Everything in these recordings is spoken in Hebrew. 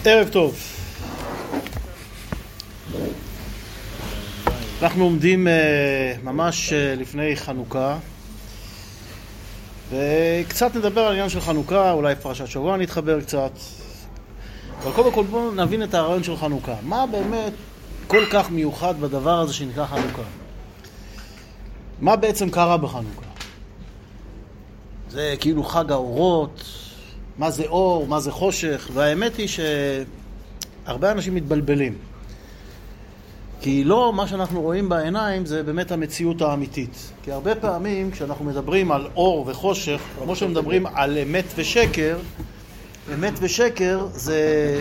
ערב טוב. אנחנו עומדים ממש לפני חנוכה, וקצת נדבר על העניין של חנוכה, אולי פרשת שבוע נתחבר קצת. אבל קודם כל בואו נבין את הרעיון של חנוכה. מה באמת כל כך מיוחד בדבר הזה שנקרא חנוכה? מה בעצם קרה בחנוכה? זה כאילו חג האורות, מה זה אור, מה זה חושך, והאמת היא שהרבה אנשים מתבלבלים. כי לא מה שאנחנו רואים בעיניים זה באמת המציאות האמיתית. כי הרבה פעמים כשאנחנו מדברים על אור וחושך, כמו שמדברים על אמת ושקר, אמת ושקר זה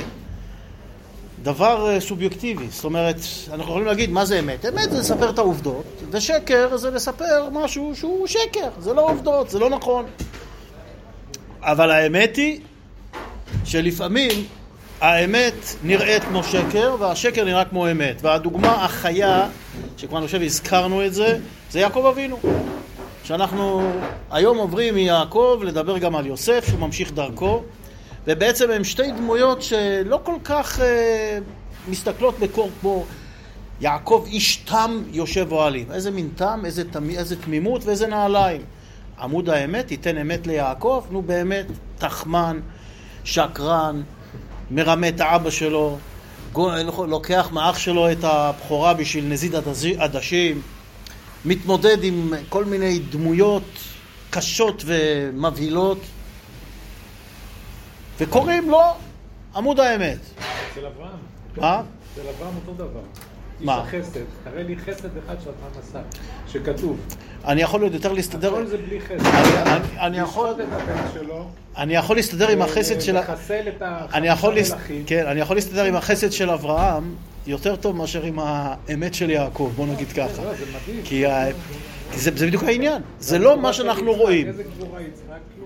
דבר סובייקטיבי. זאת אומרת, אנחנו יכולים להגיד מה זה אמת. אמת זה לספר את העובדות, ושקר זה לספר משהו שהוא שקר. זה לא עובדות, זה לא נכון. אבל האמת היא שלפעמים האמת נראית כמו שקר, והשקר נראה כמו אמת. והדוגמה החיה, שכבר אני חושב הזכרנו את זה, זה יעקב אבינו. שאנחנו היום עוברים מיעקב לדבר גם על יוסף, שהוא ממשיך דרכו. ובעצם הם שתי דמויות שלא כל כך מסתכלות בקור כמו יעקב איש תם יושב אוהלים. איזה מין תם, איזה תמימות ואיזה נעליים. עמוד האמת ייתן אמת ליעקב, נו באמת תחמן, שקרן, מרמה את האבא שלו, לוקח מאח שלו את הבכורה בשביל נזיד עדשים, מתמודד עם כל מיני דמויות קשות ומבהילות, וקוראים לו עמוד האמת. אצל אברהם. מה? אצל אברהם אותו דבר. מה? איש החסד. תראה לי חסד אחד שאברהם עשה, שכתוב. אני יכול יותר להסתדר... הכל זה בלי חסד. אני יכול להסתדר עם החסד של... לחסל את אני יכול להסתדר עם החסד של אברהם יותר טוב מאשר עם האמת של יעקב, בוא נגיד ככה. זה מדהים. כי זה בדיוק העניין. זה לא מה שאנחנו רואים. איזה גבורה יצחק? כלום.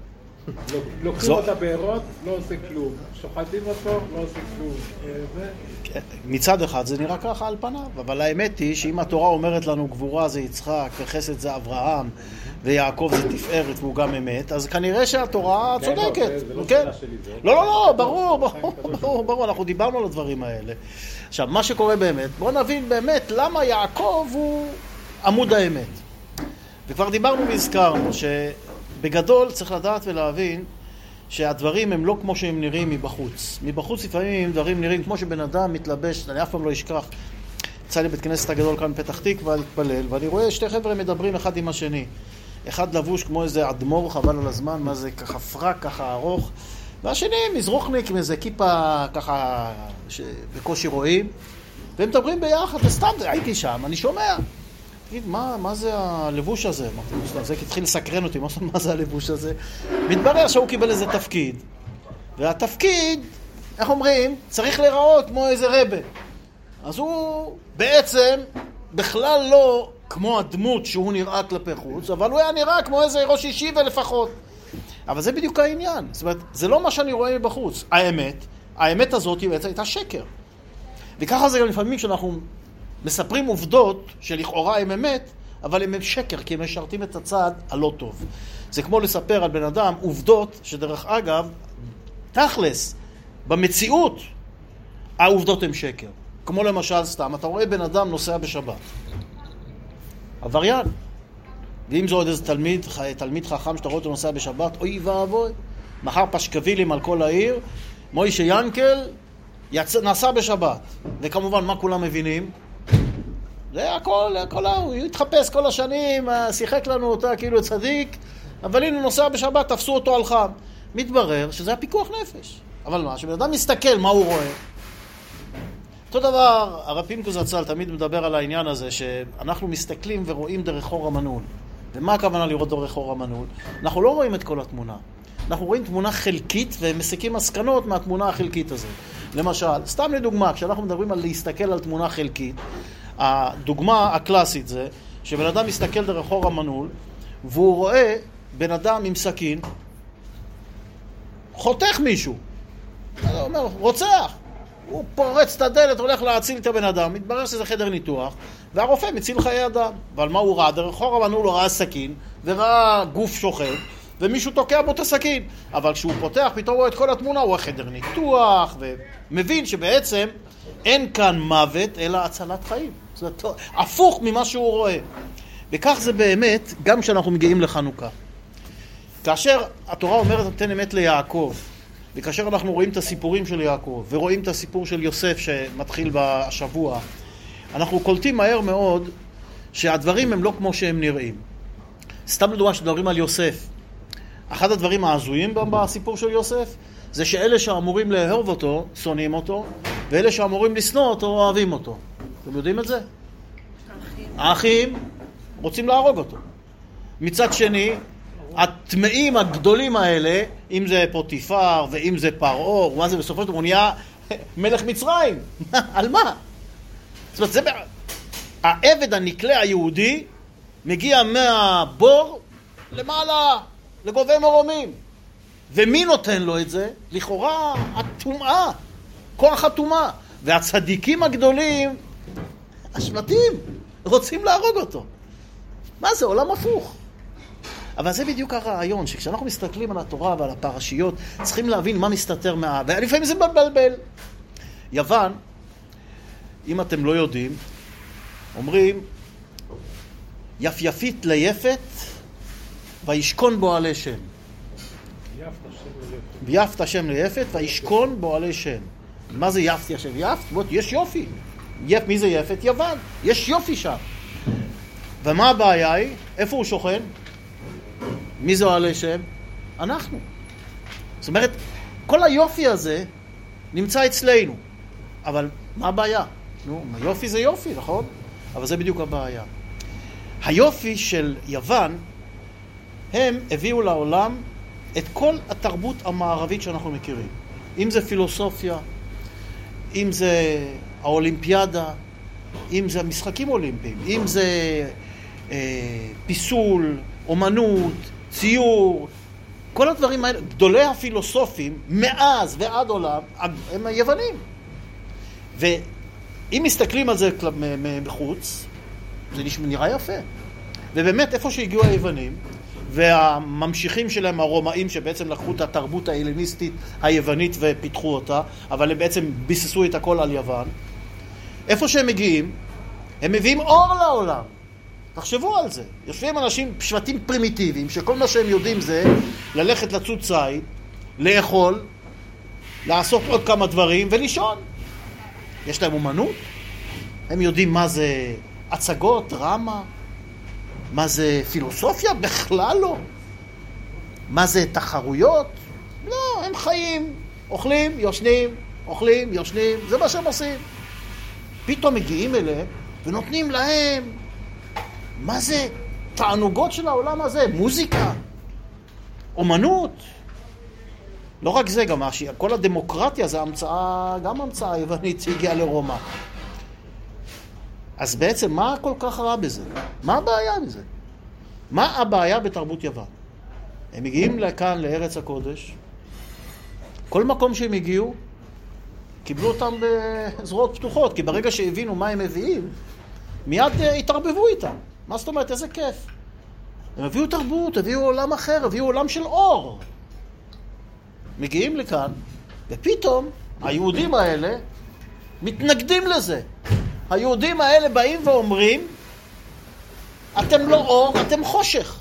לוקחים אותה בעירות, לא עושה כלום. שוחטים אותו, לא עושה כלום. מצד אחד זה נראה ככה על פניו, אבל האמת היא שאם התורה אומרת לנו גבורה זה יצחק וחסד זה אברהם ויעקב זה תפארת והוא גם אמת, אז כנראה שהתורה צודקת. זה לא שאלה שלי. לא, ברור, אנחנו דיברנו על הדברים האלה. עכשיו, מה שקורה באמת, בואו נבין באמת למה יעקב הוא עמוד האמת. וכבר דיברנו והזכרנו שבגדול צריך לדעת ולהבין שהדברים הם לא כמו שהם נראים מבחוץ. מבחוץ לפעמים דברים נראים כמו שבן אדם מתלבש, אני אף פעם לא אשכח, יצא לי בית כנסת הגדול כאן פתח תקווה להתפלל, ואני רואה שתי חבר'ה מדברים אחד עם השני. אחד לבוש כמו איזה אדמו"ר, חבל על הזמן, מה זה ככה פרק, ככה ארוך, והשני מזרוחניק עם איזה כיפה ככה בקושי רואים, והם מדברים ביחד, וסתם הייתי שם, אני שומע. תגיד, מה זה הלבוש הזה? זה התחיל לסקרן אותי, מה זה הלבוש הזה? מתברר שהוא קיבל איזה תפקיד, והתפקיד, איך אומרים, צריך להיראות כמו איזה רבה. אז הוא בעצם בכלל לא כמו הדמות שהוא נראה כלפי חוץ, אבל הוא היה נראה כמו איזה ראש ישיבה לפחות. אבל זה בדיוק העניין. זאת אומרת, זה לא מה שאני רואה מבחוץ. האמת הזאת הייתה שקר. וככה זה גם לפעמים כשאנחנו מספרים עובדות שלכאורה הם אמת, אבל הם שקר, כי הם משרתים את הצד הלא טוב. זה כמו לספר על בן אדם עובדות, שדרך אגב, תכלס, במציאות, העובדות הם שקר. כמו למשל סתם, אתה רואה בן אדם נוסע בשבת. עבריין. ואם זה עוד איזה תלמיד חכם שאתה רואה אותו נוסע בשבת, אוי ואבוי, מחר פשקבילים על כל העיר, מוישה ינקל נסע בשבת. וכמובן, מה כולם מבינים? זה הכל, הוא התחפש כל השנים, שיחק לנו אותה כאילו צדיק, אבל הנה נוסע בשבת, תפסו אותו על חם. מתברר שזה הפיקוח נפש. אבל מה, שבן אדם מסתכל מה הוא רואה. אותו דבר, הרב פינקו זצ"ל תמיד מדבר על העניין הזה, שאנחנו מסתכלים ורואים דרך אור המנעול. ומה הכוונה לראות דרך אור המנעול? אנחנו לא רואים את כל התמונה. אנחנו רואים תמונה חלקית ומסיקים מסקנות מהתמונה החלקית הזאת. למשל, סתם לדוגמה, כשאנחנו מדברים על להסתכל על תמונה חלקית, הדוגמה הקלאסית זה שבן אדם מסתכל דרך אור המנעול והוא רואה בן אדם עם סכין חותך מישהו. הוא אומר, רוצח. הוא פורץ את הדלת, הולך להציל את הבן אדם, מתברר שזה חדר ניתוח, והרופא מציל חיי אדם. אבל מה הוא ראה? דרך אור המנעול הוא ראה סכין וראה גוף שוכב, ומישהו תוקע בו את הסכין. אבל כשהוא פותח, פתאום רואה את כל התמונה, הוא חדר ניתוח, ומבין שבעצם אין כאן מוות, אלא הצלת חיים. זאת הפוך ממה שהוא רואה. וכך זה באמת, גם כשאנחנו מגיעים לחנוכה. כאשר התורה אומרת, נותן אמת ליעקב, וכאשר אנחנו רואים את הסיפורים של יעקב, ורואים את הסיפור של יוסף שמתחיל בשבוע, אנחנו קולטים מהר מאוד שהדברים הם לא כמו שהם נראים. סתם לדוגמה שדברים על יוסף. אחד הדברים העזויים בסיפור של יוסף, זה שאלה שאמורים לאהוב אותו, שונאים אותו, ואלה שאמורים לשנוא אותו, אוהבים אותו. אתם יודעים את זה? האחים רוצים להרוג אותו. מצד שני, הטמאים הגדולים האלה, אם זה פוטיפר ואם זה פרעה, מה זה בסופו של דבר, הוא נהיה מלך מצרים. על מה? זאת אומרת, זה העבד הנקלה היהודי מגיע מהבור למעלה, לגובה מרומים. ומי נותן לו את זה? לכאורה הטומאה, כוח הטומאה. והצדיקים הגדולים, השבטים, רוצים להרוג אותו. מה זה? עולם הפוך. אבל זה בדיוק הרעיון, שכשאנחנו מסתכלים על התורה ועל הפרשיות, צריכים להבין מה מסתתר ולפעמים זה מבלבל. יוון, אם אתם לא יודעים, אומרים, יפית ליפת, וישכון בו עלי שם. ויפת השם ליפת, וישכון בו עלי שם. מה זה יפת השם? יפת? יש יופי. מי זה יפת? יוון. יש יופי שם. ומה הבעיה היא? איפה הוא שוכן? מי זה עלי שם? אנחנו. זאת אומרת, כל היופי הזה נמצא אצלנו. אבל מה הבעיה? נו, היופי זה יופי, נכון? אבל זה בדיוק הבעיה. היופי של יוון, הם הביאו לעולם את כל התרבות המערבית שאנחנו מכירים. אם זה פילוסופיה, אם זה האולימפיאדה, אם זה משחקים אולימפיים, אם זה פיסול, אומנות, ציור, כל הדברים האלה, גדולי הפילוסופים, מאז ועד עולם, הם היוונים. ואם מסתכלים על זה בחוץ, זה נראה יפה. ובאמת, איפה שהגיעו היוונים, והממשיכים שלהם, הרומאים, שבעצם לקחו את התרבות ההלניסטית היוונית ופיתחו אותה, אבל הם בעצם ביססו את הכל על יוון, איפה שהם מגיעים, הם מביאים אור לעולם. תחשבו על זה. יושבים אנשים, שבטים פרימיטיביים, שכל מה שהם יודעים זה ללכת לצוד ציד, לאכול, לעשות עוד כמה דברים ולישון. יש להם אומנות? הם יודעים מה זה הצגות, דרמה? מה זה פילוסופיה? בכלל לא. מה זה תחרויות? לא, הם חיים, אוכלים, יושנים, אוכלים, יושנים, זה מה שהם עושים. פתאום מגיעים אליהם ונותנים להם, מה זה תענוגות של העולם הזה? מוזיקה, אומנות. לא רק זה, גם כל הדמוקרטיה זה המצאה, גם המצאה היוונית שהגיעה לרומא. אז בעצם מה כל כך רע בזה? מה הבעיה בזה? מה הבעיה בתרבות יוון? הם מגיעים לכאן, לארץ הקודש. כל מקום שהם הגיעו, קיבלו אותם בזרועות פתוחות, כי ברגע שהבינו מה הם מביאים, מיד התערבבו איתם. מה זאת אומרת? איזה כיף. הם הביאו תרבות, הביאו עולם אחר, הביאו עולם של אור. מגיעים לכאן, ופתאום היהודים האלה מתנגדים לזה. היהודים האלה באים ואומרים, אתם לא אור, אתם חושך.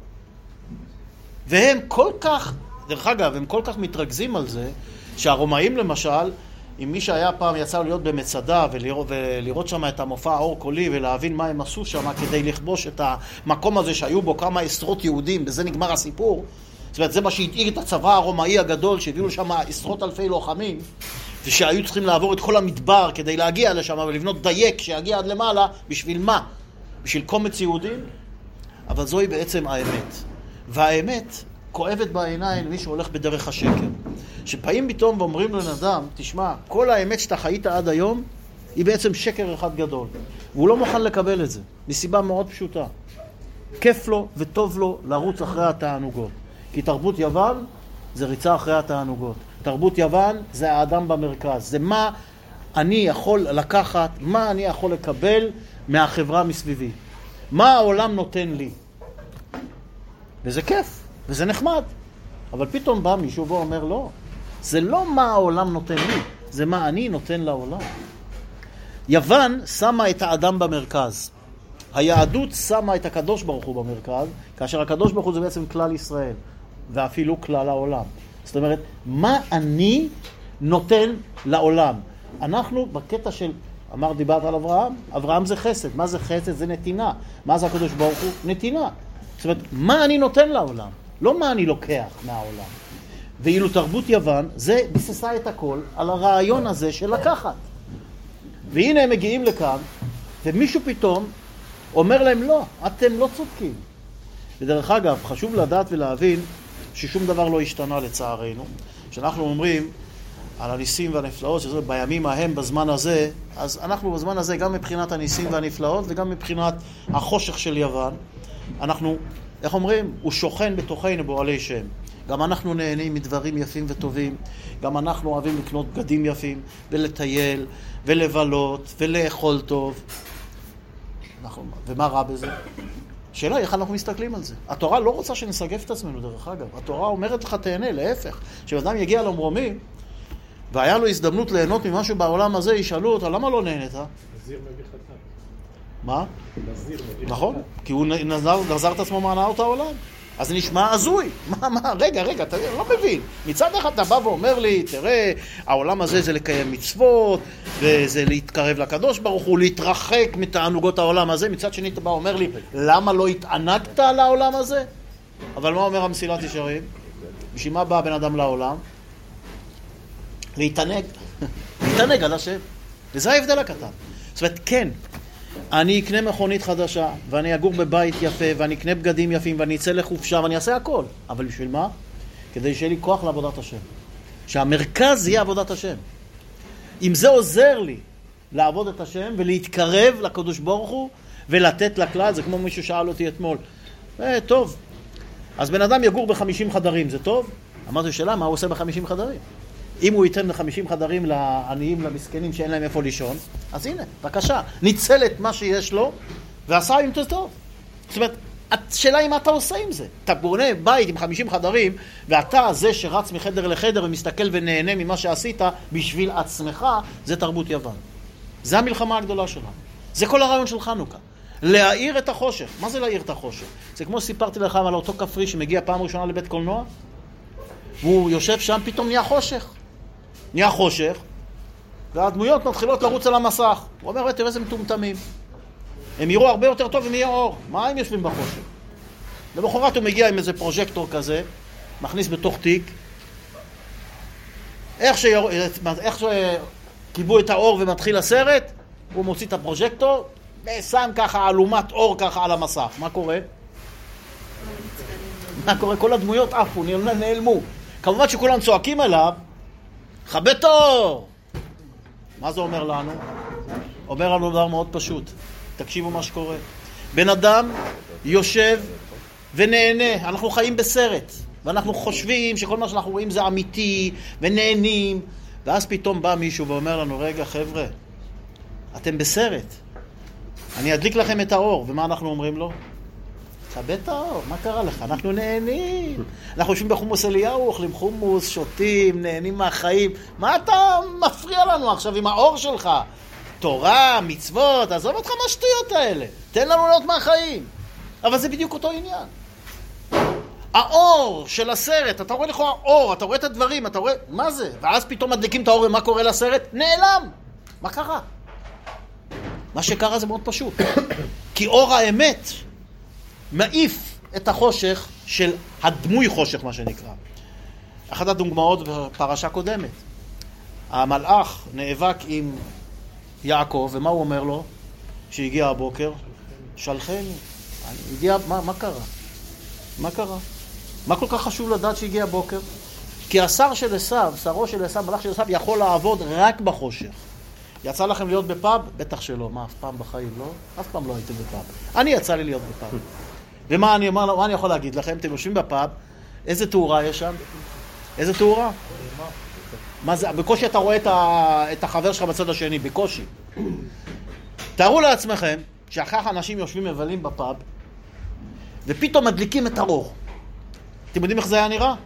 והם כל כך, דרך אגב, הם כל כך מתרכזים על זה, שהרומאים למשל, אם מי שהיה פעם יצא להיות במצדה ולראות שם את המופע האור קולי ולהבין מה הם עשו שם כדי לכבוש את המקום הזה שהיו בו כמה עשרות יהודים, בזה נגמר הסיפור. זאת אומרת, זה מה שהתאיר את הצבא הרומאי הגדול, שהביאו שם עשרות אלפי לוחמים, ושהיו צריכים לעבור את כל המדבר כדי להגיע לשם ולבנות דייק שיגיע עד למעלה. בשביל מה? בשביל קומץ יהודים? אבל זוהי בעצם האמת. והאמת כואבת בעיניים למי שהולך בדרך השקר. שפעים פתאום ואומרים לבן אדם, תשמע, כל האמת שאתה חיית עד היום, היא בעצם שקר אחד גדול. והוא לא מוכן לקבל את זה, מסיבה מאוד פשוטה. כיף לו וטוב לו לרוץ אחרי התענוגות. כי תרבות יוון זה ריצה אחרי התענוגות. תרבות יוון זה האדם במרכז. זה מה אני יכול לקחת, מה אני יכול לקבל מהחברה מסביבי. מה העולם נותן לי. וזה כיף. וזה נחמד. אבל פתאום בא מישהו ואומר, לא, זה לא מה העולם נותן לי, זה מה אני נותן לעולם. יוון שמה את האדם במרכז. היהדות שמה את הקדוש ברוך הוא במרכז, כאשר הקדוש ברוך הוא זה בעצם כלל ישראל, ואפילו כלל העולם. זאת אומרת, מה אני נותן לעולם? אנחנו בקטע של, דיברת על אברהם, אברהם זה חסד. מה זה חסד? זה נתינה. מה זה הקדוש ברוך הוא? נתינה. זאת אומרת, מה אני נותן לעולם? לא מה אני לוקח מהעולם. ואילו תרבות יוון, זה ביססה את הכל על הרעיון הזה של לקחת. והנה הם מגיעים לכאן, ומישהו פתאום אומר להם, לא, אתם לא צודקים. ודרך אגב, חשוב לדעת ולהבין ששום דבר לא השתנה לצערנו. כשאנחנו אומרים על הניסים והנפלאות, שזה בימים ההם בזמן הזה, אז אנחנו בזמן הזה גם מבחינת הניסים והנפלאות וגם מבחינת החושך של יוון, אנחנו, איך אומרים? הוא שוכן בתוכנו באוהלי שם. גם אנחנו נהנים מדברים יפים וטובים, גם אנחנו אוהבים לקנות בגדים יפים ולטייל ולבלות ולאכול טוב. ומה רע בזה? שאלה, איך אנחנו מסתכלים על זה? התורה לא רוצה שנסגף את עצמנו דרך אגב. התורה אומרת לך תהנה, להפך. כשאדם יגיע למרומים והיה לו הזדמנות ליהנות ממשהו בעולם הזה, ישאלו אותה, למה לא נהנית? נזיר מביא חתן. מה? נזיר מביא חתן. נכון, כי הוא נזר את עצמו מהנאות העולם. אז זה נשמע הזוי. רגע, אתה לא מבין. מצד אחד אתה בא ואומר לי, תראה, העולם הזה זה לקיים מצוות, וזה להתקרב לקדוש ברוך הוא, להתרחק מתענוגות העולם הזה. מצד שני אתה בא ואומר לי, למה לא התענגת על העולם הזה? אבל מה אומר המסילת ישרים? בשביל מה בא בן אדם לעולם? להתענג. להתענג על השם. וזה ההבדל הקטן. זאת אומרת, כן. אני אקנה מכונית חדשה, ואני אגור בבית יפה, ואני אקנה בגדים יפים, ואני אצא לחופשה, ואני אעשה הכל. אבל בשביל מה? כדי שיהיה לי כוח לעבודת השם. שהמרכז יהיה עבודת השם. אם זה עוזר לי לעבוד את השם, ולהתקרב לקדוש ברוך הוא, ולתת לכלל, זה כמו מישהו שאל אותי אתמול. טוב. אז בן אדם יגור ב50 חדרים, זה טוב? אמרתי, שאלה, מה הוא עושה ב50 חדרים? אם הוא ייתן ל50 חדרים לעניים, למסכנים שאין להם איפה לישון, אז הנה, בבקשה, ניצל את מה שיש לו ועשה עם זה טוב. זאת אומרת, השאלה היא מה אתה עושה עם זה. אתה בונה בית עם 50 חדרים ואתה זה שרץ מחדר לחדר ומסתכל ונהנה ממה שעשית בשביל עצמך, זה תרבות יוון. זה המלחמה הגדולה שלנו. זה כל הרעיון של חנוכה. להאיר את החושך. מה זה להאיר את החושך? זה כמו סיפרתי לך על אותו כפרי שמגיע פעם ראשונה לבית קולנוע, והוא יושב שם, פתאום נהיה חושך. נהיה חושך, והדמויות מתחילות לרוץ על המסך. הוא אומר, תראה איזה מטומטמים. הם יראו הרבה יותר טוב אם יהיה אור. מה הם יושבים בחושך? למחרת הוא מגיע עם איזה פרוז'קטור כזה, מכניס בתוך תיק. איך שקיבו את האור ומתחיל הסרט, הוא מוציא את הפרוז'קטור, ושם ככה אלומת אור ככה על המסך. מה קורה? מה קורה? כל הדמויות עפו, נעלמו. כמובן שכולם צועקים עליו, חבא את האור. מה זה אומר לנו? אומר לנו דבר מאוד פשוט. תקשיבו מה שקורה. בן אדם יושב ונהנה. אנחנו חיים בסרט. ואנחנו חושבים שכל מה שאנחנו רואים זה אמיתי ונהנים. ואז פתאום בא מישהו ואומר לנו, רגע חבר'ה, אתם בסרט. אני אדליק לכם את האור. ומה אנחנו אומרים לו? חבא את האור, מה קרה לך? אנחנו נהנים. אנחנו יושבים בחומוס אליהו, אוכלים חומוס, שותים, נהנים מהחיים. מה אתה מפריע לנו עכשיו עם האור שלך? תורה, מצוות, עזוב אותך מהשטויות האלה. תן לנו להיות מהחיים. אבל זה בדיוק אותו עניין. האור של הסרט, אתה רואה לך האור, אתה רואה את הדברים, אתה רואה, מה זה? ואז פתאום מדליקים את האור ומה קורה לסרט? נעלם. מה קרה? מה שקרה זה מאוד פשוט. כי אור האמת מעיף את החושך של הדמוי חושך, מה שנקרא. אחת הדוגמאות בפרשה קודמת. המלאך נאבק עם יעקב, ומה הוא אומר לו? שהגיע הבוקר, שלחני. מה קרה? מה קרה? מה כל כך חשוב לדעת שהגיע הבוקר? כי השר של עשיו, שרו של עשיו, מלאך של עשיו, יכול לעבוד רק בחושך. יצא לכם להיות בפאב? בטח שלא. מה, אף פעם בחיים לא? אף פעם לא הייתם בפאב. אני יצא לי להיות בפאב. ומה אני יכול להגיד לכם? אתם יושבים בפאב, איזה תאורה יש שם? איזה תאורה? מה זה? בקושי אתה רואה את החבר שלך בצד השני, בקושי. תארו לעצמכם שאחר אנשים יושבים מבלים בפאב, ופתאום מדליקים את האור. אתם יודעים איך זה היה נראה?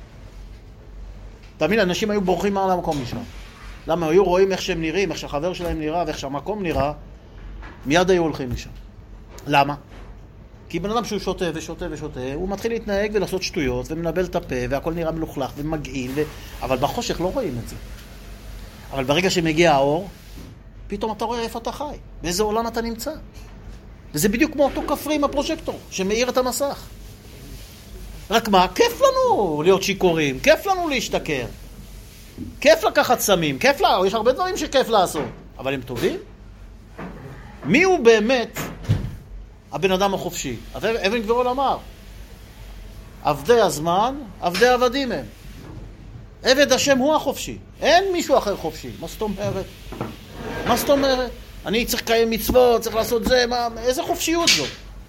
תאמין, אנשים היו בורחים מעל המקום משם. למה? היו רואים איך שהם נראים, איך שהחבר שלהם נראה ואיך שהמקום נראה, מיד היו הולכים משם. למה? כי בן אדם שהוא שותה ושותה ושותה, הוא מתחיל להתנהג ולעשות שטויות ומנבל את הפה והכל נראה מלוכלך ומגעיל, אבל בחושך לא רואים את זה. אבל ברגע שמגיע האור, פתאום אתה רואה איפה אתה חי, באיזה עולם אתה נמצא. וזה בדיוק כמו אותו כפרי עם הפרוז'קטור שמאיר את המסך. רק מה? כיף לנו להיות שיקורים, כיף לנו להשתכר, כיף לקחת סמים, כיף לה, יש הרבה דברים שכיף לעשות, אבל הם טובים? מי הוא באמת הבן אדם החופשי? אבן גבירול אמר, עבדי הזמן, עבדי עבדים הם. עבד השם הוא החופשי, אין מישהו אחר חופשי. מה זאת אומרת? מה זאת אומרת? אני צריך לקיים מצוות, צריך לעשות זה, איזה חופשיות זו?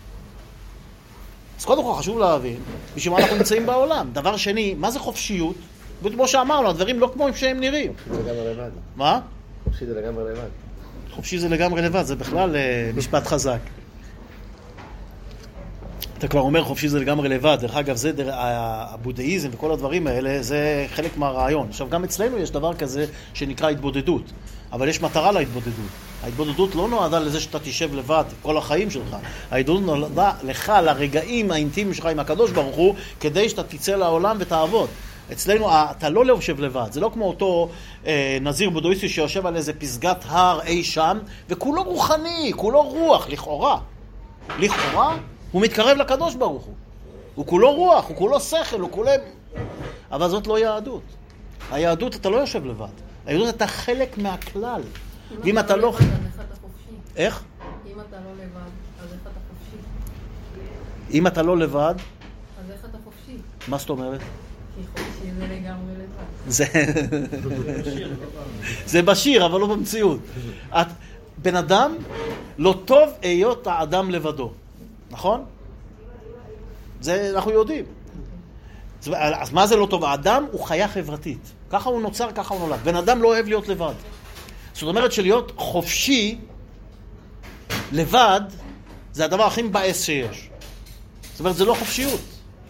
אז קודם כל חשוב להבין, בשביל מה אנחנו נמצאים בעולם. דבר שני, מה זה חופשיות? כמו שאמרנו, הדברים לא כמו שהם נראים. חופשי זה לגמרי לבד. מה? חופשי זה לגמרי לבד. חופשי זה לגמרי לבד, זה בכלל משפט חזק. אתה כבר אומר חופשי זה לגמרי לבד. דרך אגב, זה הבודהיזם וכל הדברים האלה, זה חלק מהרעיון. עכשיו, גם אצלנו יש דבר כזה שנקרא התבודדות. אבל יש מטרה להתבודדות. ההתבודדות לא נועדה לזה שאתה תשב לבד כל החיים שלך. ההתבודדות נועדה לך, לרגעים האינטימיים שלך עם הקדוש ברוך הוא, כדי שאתה תצא לעולם ותעבוד. אצלנו אתה לא יושב לבד. זה לא כמו אותו נזיר בודהיסטי שיושב על איזה פסגת הר אי שם, וכולו רוחני, כולו רוח, לכאורה. לכאורה הוא מתקרב לקדוש ברוך הוא. הוא כולו רוח, הוא כולו שכל, הוא כולו... אבל זאת לא יהדות. היהדות אתה לא יושב לבד. היהדות אתה חלק מהכלל. ואם אתה לא... איך? אם אתה לא לבד, אז איך אתה חופשי? אם אתה לא לבד... אז איך אתה חופשי? מה זאת אומרת? כי חופשי זה לגמרי לבד. זה בשיר, אבל לא במציאות. בן אדם לא טוב היות האדם לבדו. נכון? זה אנחנו יודעים. אז מה זה לא טוב? האדם הוא חיה חברתית. ככה הוא נוצר, ככה הוא נולד. בן אדם לא אוהב להיות לבד. זאת אומרת שלהיות חופשי לבד זה הדבר הכי מבאס שיש. זאת אומרת, זה לא חופשיות.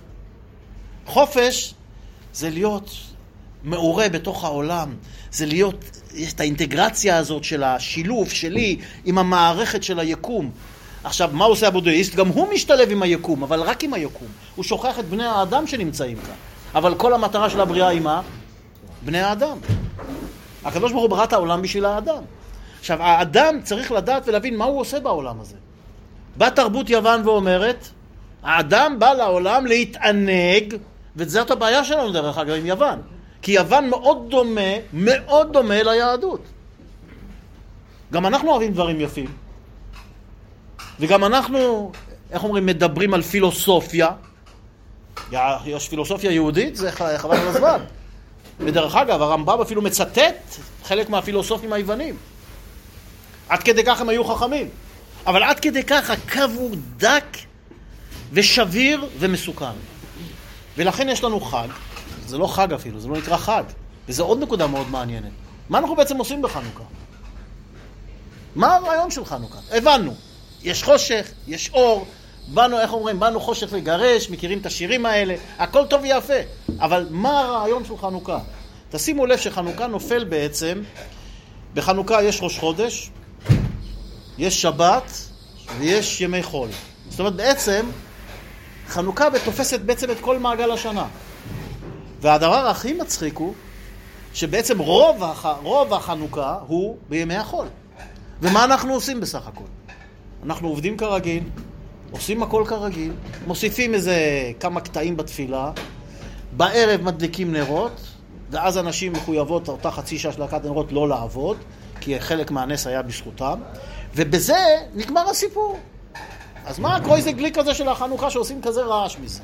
חופש זה להיות מעורה בתוך העולם. זה להיות, יש את האינטגרציה הזאת של השילוב שלי עם המערכת של היקום. עכשיו, מה עושה הבודהיסט? גם הוא משתלב עם היקום, אבל רק עם היקום. הוא שוכח את בני האדם שנמצאים כאן. אבל כל המטרה של הבריאה היא מה? בני האדם. הקדוש ברוך הוא ברא את העולם בשביל האדם. עכשיו, האדם צריך לדעת ולהבין מה הוא עושה בעולם הזה. באה תרבות יוון ואומרת, האדם בא לעולם להתענג, וזאת הבעיה שלנו דרך אגב עם יוון. כי יוון מאוד דומה ליהדות. גם אנחנו אוהבים דברים יפים. וגם אנחנו, איך אומרים, מדברים על פילוסופיה. יש פילוסופיה יהודית, זה חבל על הזמן. ודרך אגב, הרמב"ם אפילו מצטט חלק מהפילוסופים היוונים. עד כדי כך הם היו חכמים. אבל עד כדי כך הקו הוא דק ושביר ומסוכן. ולכן יש לנו חג. זה לא חג אפילו, זה לא נקרא חג. וזו עוד נקודה מאוד מעניינת. מה אנחנו בעצם עושים בחנוכה? מה הרעיון של חנוכה? הבנו. יש חושך, יש אור. באנו, איך אומרים, באנו חושך לגרש, מכירים את השירים האלה. הכל טוב ויפה. אבל מה הרעיון של חנוכה? תשימו לב שחנוכה נופל בעצם, בחנוכה יש ראש חודש, יש שבת ויש ימי חול. זאת אומרת בעצם, חנוכה תופסת בעצם את כל מעגל השנה. והדבר הכי מצחיק הוא, שבעצם רוב החנוכה הוא בימי החול. ומה אנחנו עושים בסך הכל? אנחנו עובדים כרגיל, עושים הכל כרגיל, מוסיפים איזה כמה קטעים בתפילה, בערב מדליקים נרות, ואז אנשים מחויבות אותה חצי שעה של להקת נרות לא לעבוד, כי חלק מהנס היה בזכותם, ובזה נגמר הסיפור. אז מה הקרויז גליק הזה של החנוכה שעושים כזה רעש מזה?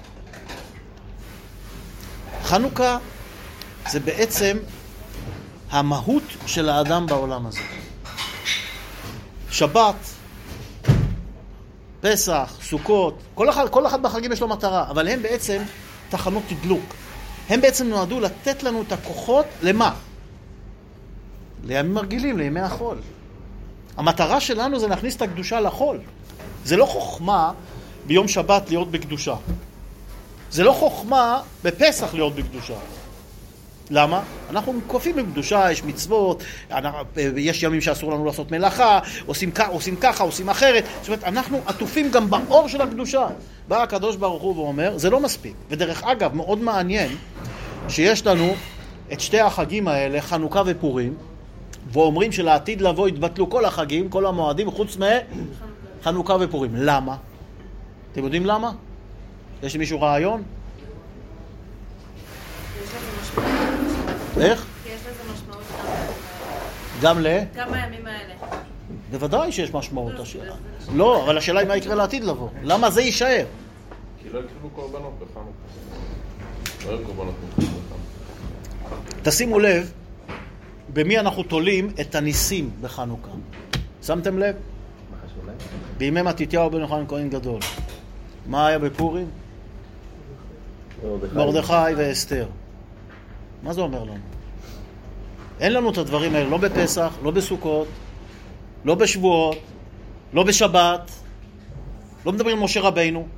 חנוכה זה בעצם המהות של האדם בעולם הזה. שבת, פסח, סוכות, כל אחד בחגים יש לו מטרה, אבל הם בעצם תחנות תדלוק. הם בעצם נועדו לתת לנו את הכוחות למה? לימים רגילים, לימי החול. המטרה שלנו זה להכניס את הקדושה לחול. זה לא חוכמה ביום שבת להיות בקדושה. זה לא חוכמה בפסח להיות בקדושה. למה? אנחנו כופים בקדושה, יש מצוות, יש ימים שאסור לנו לעשות מלאכה, עושים ככה, עושים אחרת. זאת אומרת, אנחנו עטופים גם באור של הקדושה. בא הקדוש ברוך הוא ואומר, זה לא מספיק. ודרך אגב, מאוד מעניין שיש לנו את שתי החגים האלה, חנוכה ופורים, ואומרים שלעתיד לבוא יתבטלו כל החגים, כל המועדים, חוץ מחנוכה ופורים. למה? אתם יודעים למה? יש למישהו רעיון? איך? כי יש לזה משמעות גם גם הימים האלה. בוודאי שיש משמעות. לא, אבל השאלה היא מה יקרה לעתיד לבוא. למה זה יישאר? כי לא יקרבו קורבנות בחנוכה. לא יקרבו קורבנות בחנוכה. תשימו לב במי אנחנו תולים את הניסים בחנוכה. שמתם לב? בימי מתתיהו בן יוחנן כהן גדול. מה היה בפורים? מרדכי ואסתר. מה זה אומר לנו? אין לנו את הדברים האלה, לא בפסח, לא בסוכות, לא בשבועות, לא בשבת, לא מדברים על משה רבינו.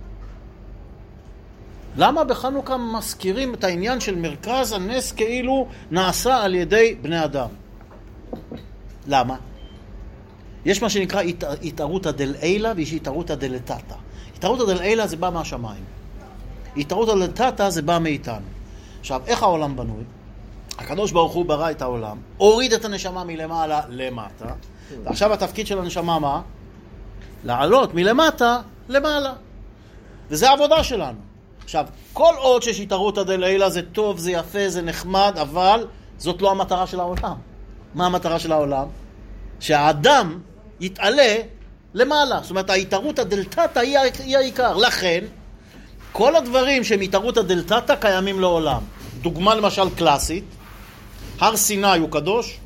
למה בחנוכה מזכירים את העניין של מרכז הנס כאילו נעשה על ידי בני אדם? למה? יש מה שנקרא התערותא דלעילא ויש התערותא דלתתא. התערותא דלעילא זה בא מהשמיים. התערותא דלתתא זה בא מאיתנו. עכשיו, איך העולם בנוי? הקדוש ברוך הוא ברא את העולם, הוריד את הנשמה מלמעלה למטה, ועכשיו התפקיד של הנשמה מה? לעלות מלמטה למעלה. וזה העבודה שלנו. עכשיו, כל עוד שיש התערותא דלעילא זה טוב, זה יפה, זה נחמד, אבל זאת לא המטרה של העולם. מה המטרה של העולם? שהאדם יתעלה למעלה. זאת אומרת, ההתערותא דלתתא היא העיקר. לכן, כל הדברים שהם התערותא דלתתא קיימים לעולם. דוגמה למשל קלאסית, הר סיני הוא קדוש?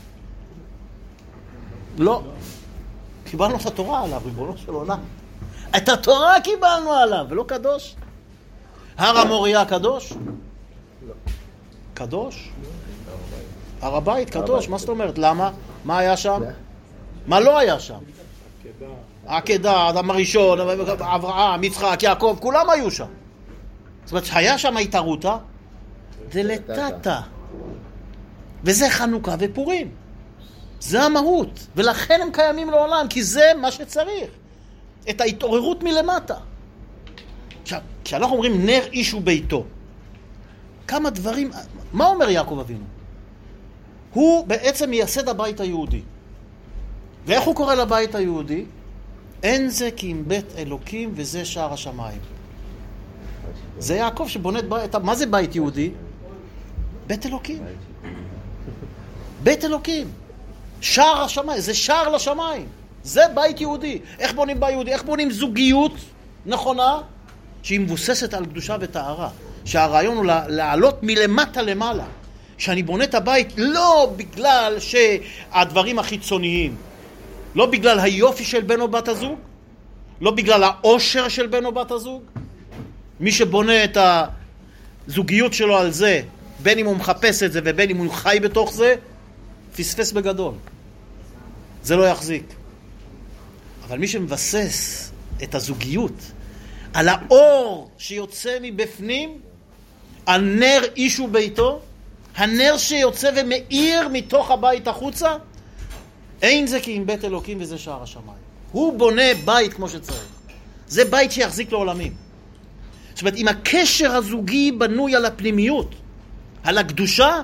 לא. קיבלנו את התורה עליו, ריבונו של עולם. את התורה קיבלנו עליו, ולא קדוש. הר המוריה קדוש? לא. קדוש? הר הבית קדוש, מה זאת אומרת? למה? מה היה שם? מה לא היה שם? העקדה, האדם הראשון, אברהם, יצחק, יעקב, כולם היו שם. זאת אומרת, היה שם התערותא דלתתא. וזה חנוכה ופורים. זה המהות. ולכן הם קיימים לעולם, כי זה מה שצריך. את ההתעוררות מלמטה. עכשיו, כשאנחנו אומרים נר איש וביתו, כמה דברים, מה אומר יעקב אבינו? הוא בעצם מייסד הבית היהודי. ואיך הוא קורא לבית היהודי? אין זה כי אם בית אלוקים וזה שער השמיים. זה יעקב שבונה את בית, מה זה בית יהודי? בית אלוקים. בית אלוקים. שער השמיים, זה שער לשמיים. זה בית יהודי. איך בונים בית יהודי? איך בונים זוגיות נכונה? שהיא מבוססת על קדושה וטהרה. שהרעיון הוא לעלות מלמטה למעלה. שאני בונה את הבית לא בגלל שהדברים החיצוניים, לא בגלל היופי של בן או בת הזוג, לא בגלל העושר של בן או בת הזוג. מי שבונה את הזוגיות שלו על זה, בין אם הוא מחפש את זה ובין אם הוא חי בתוך זה, פספס בגדול. זה לא יחזיק. אבל מי שמבסס את הזוגיות על האור שיוצא מבפנים, הנר איש וביתו, הנר שיוצא ומאיר מתוך הבית החוצה, אין זה כי אם בית אלוקים וזה שער השמיים. הוא בונה בית כמו שצריך. זה בית שיחזיק לעולמים. זאת אומרת, אם הקשר הזוגי בנוי על הפנימיות, על הקדושה,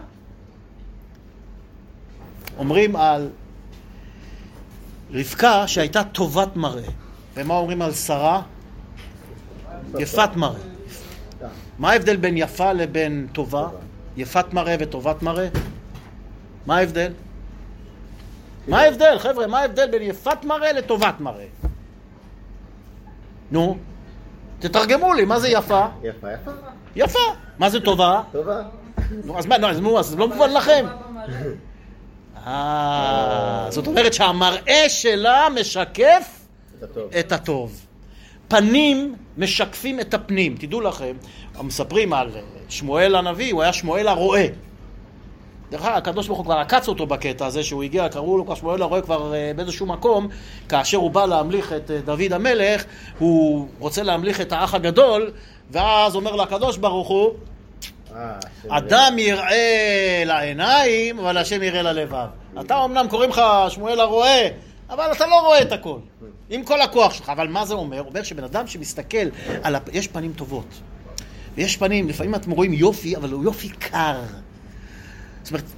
אומרים על רבקה שהייתה טובת מראה. ומה אומרים על שרה? יפת מראה. מה ההבדל בין יפה לבין טובה? יפת מראה וטובת מראה? מה ההבדל? מה ההבדל, חבר'ה? מה ההבדל בין יפת מראה לטובת מראה? נו, תתרגמו לי, מה זה יפה? יפה. יפה. מה זה טובה? טובה. נו, אז מה, אז לא מובן לכם. זאת אומרת שהמראה שלה משקף את הטוב. פנים משקפים את הפנים. תדעו לכם, מספרים על שמואל הנביא, הוא היה שמואל הרואה. דרך אגב, הקדוש ברוך הוא כבר עקץ אותו בקטע הזה, שהוא הגיע, קראו לו כבר שמואל הרועה כבר באיזשהו מקום, כאשר הוא בא להמליך את דוד המלך, הוא רוצה להמליך את האח הגדול, ואז אומר לקדוש ברוך הוא, אדם יראה לעיניים, אבל השם יראה ללבב. אתה אמנם קוראים לך שמואל הרועה, אבל אתה לא רואה את הכל, עם כל הכוח שלך. אבל מה זה אומר? אומר שבן אדם שמסתכל על יש פנים טובות, ויש פנים, לפעמים אתם רואים יופי, אבל הוא יופי קר. זאת אומרת,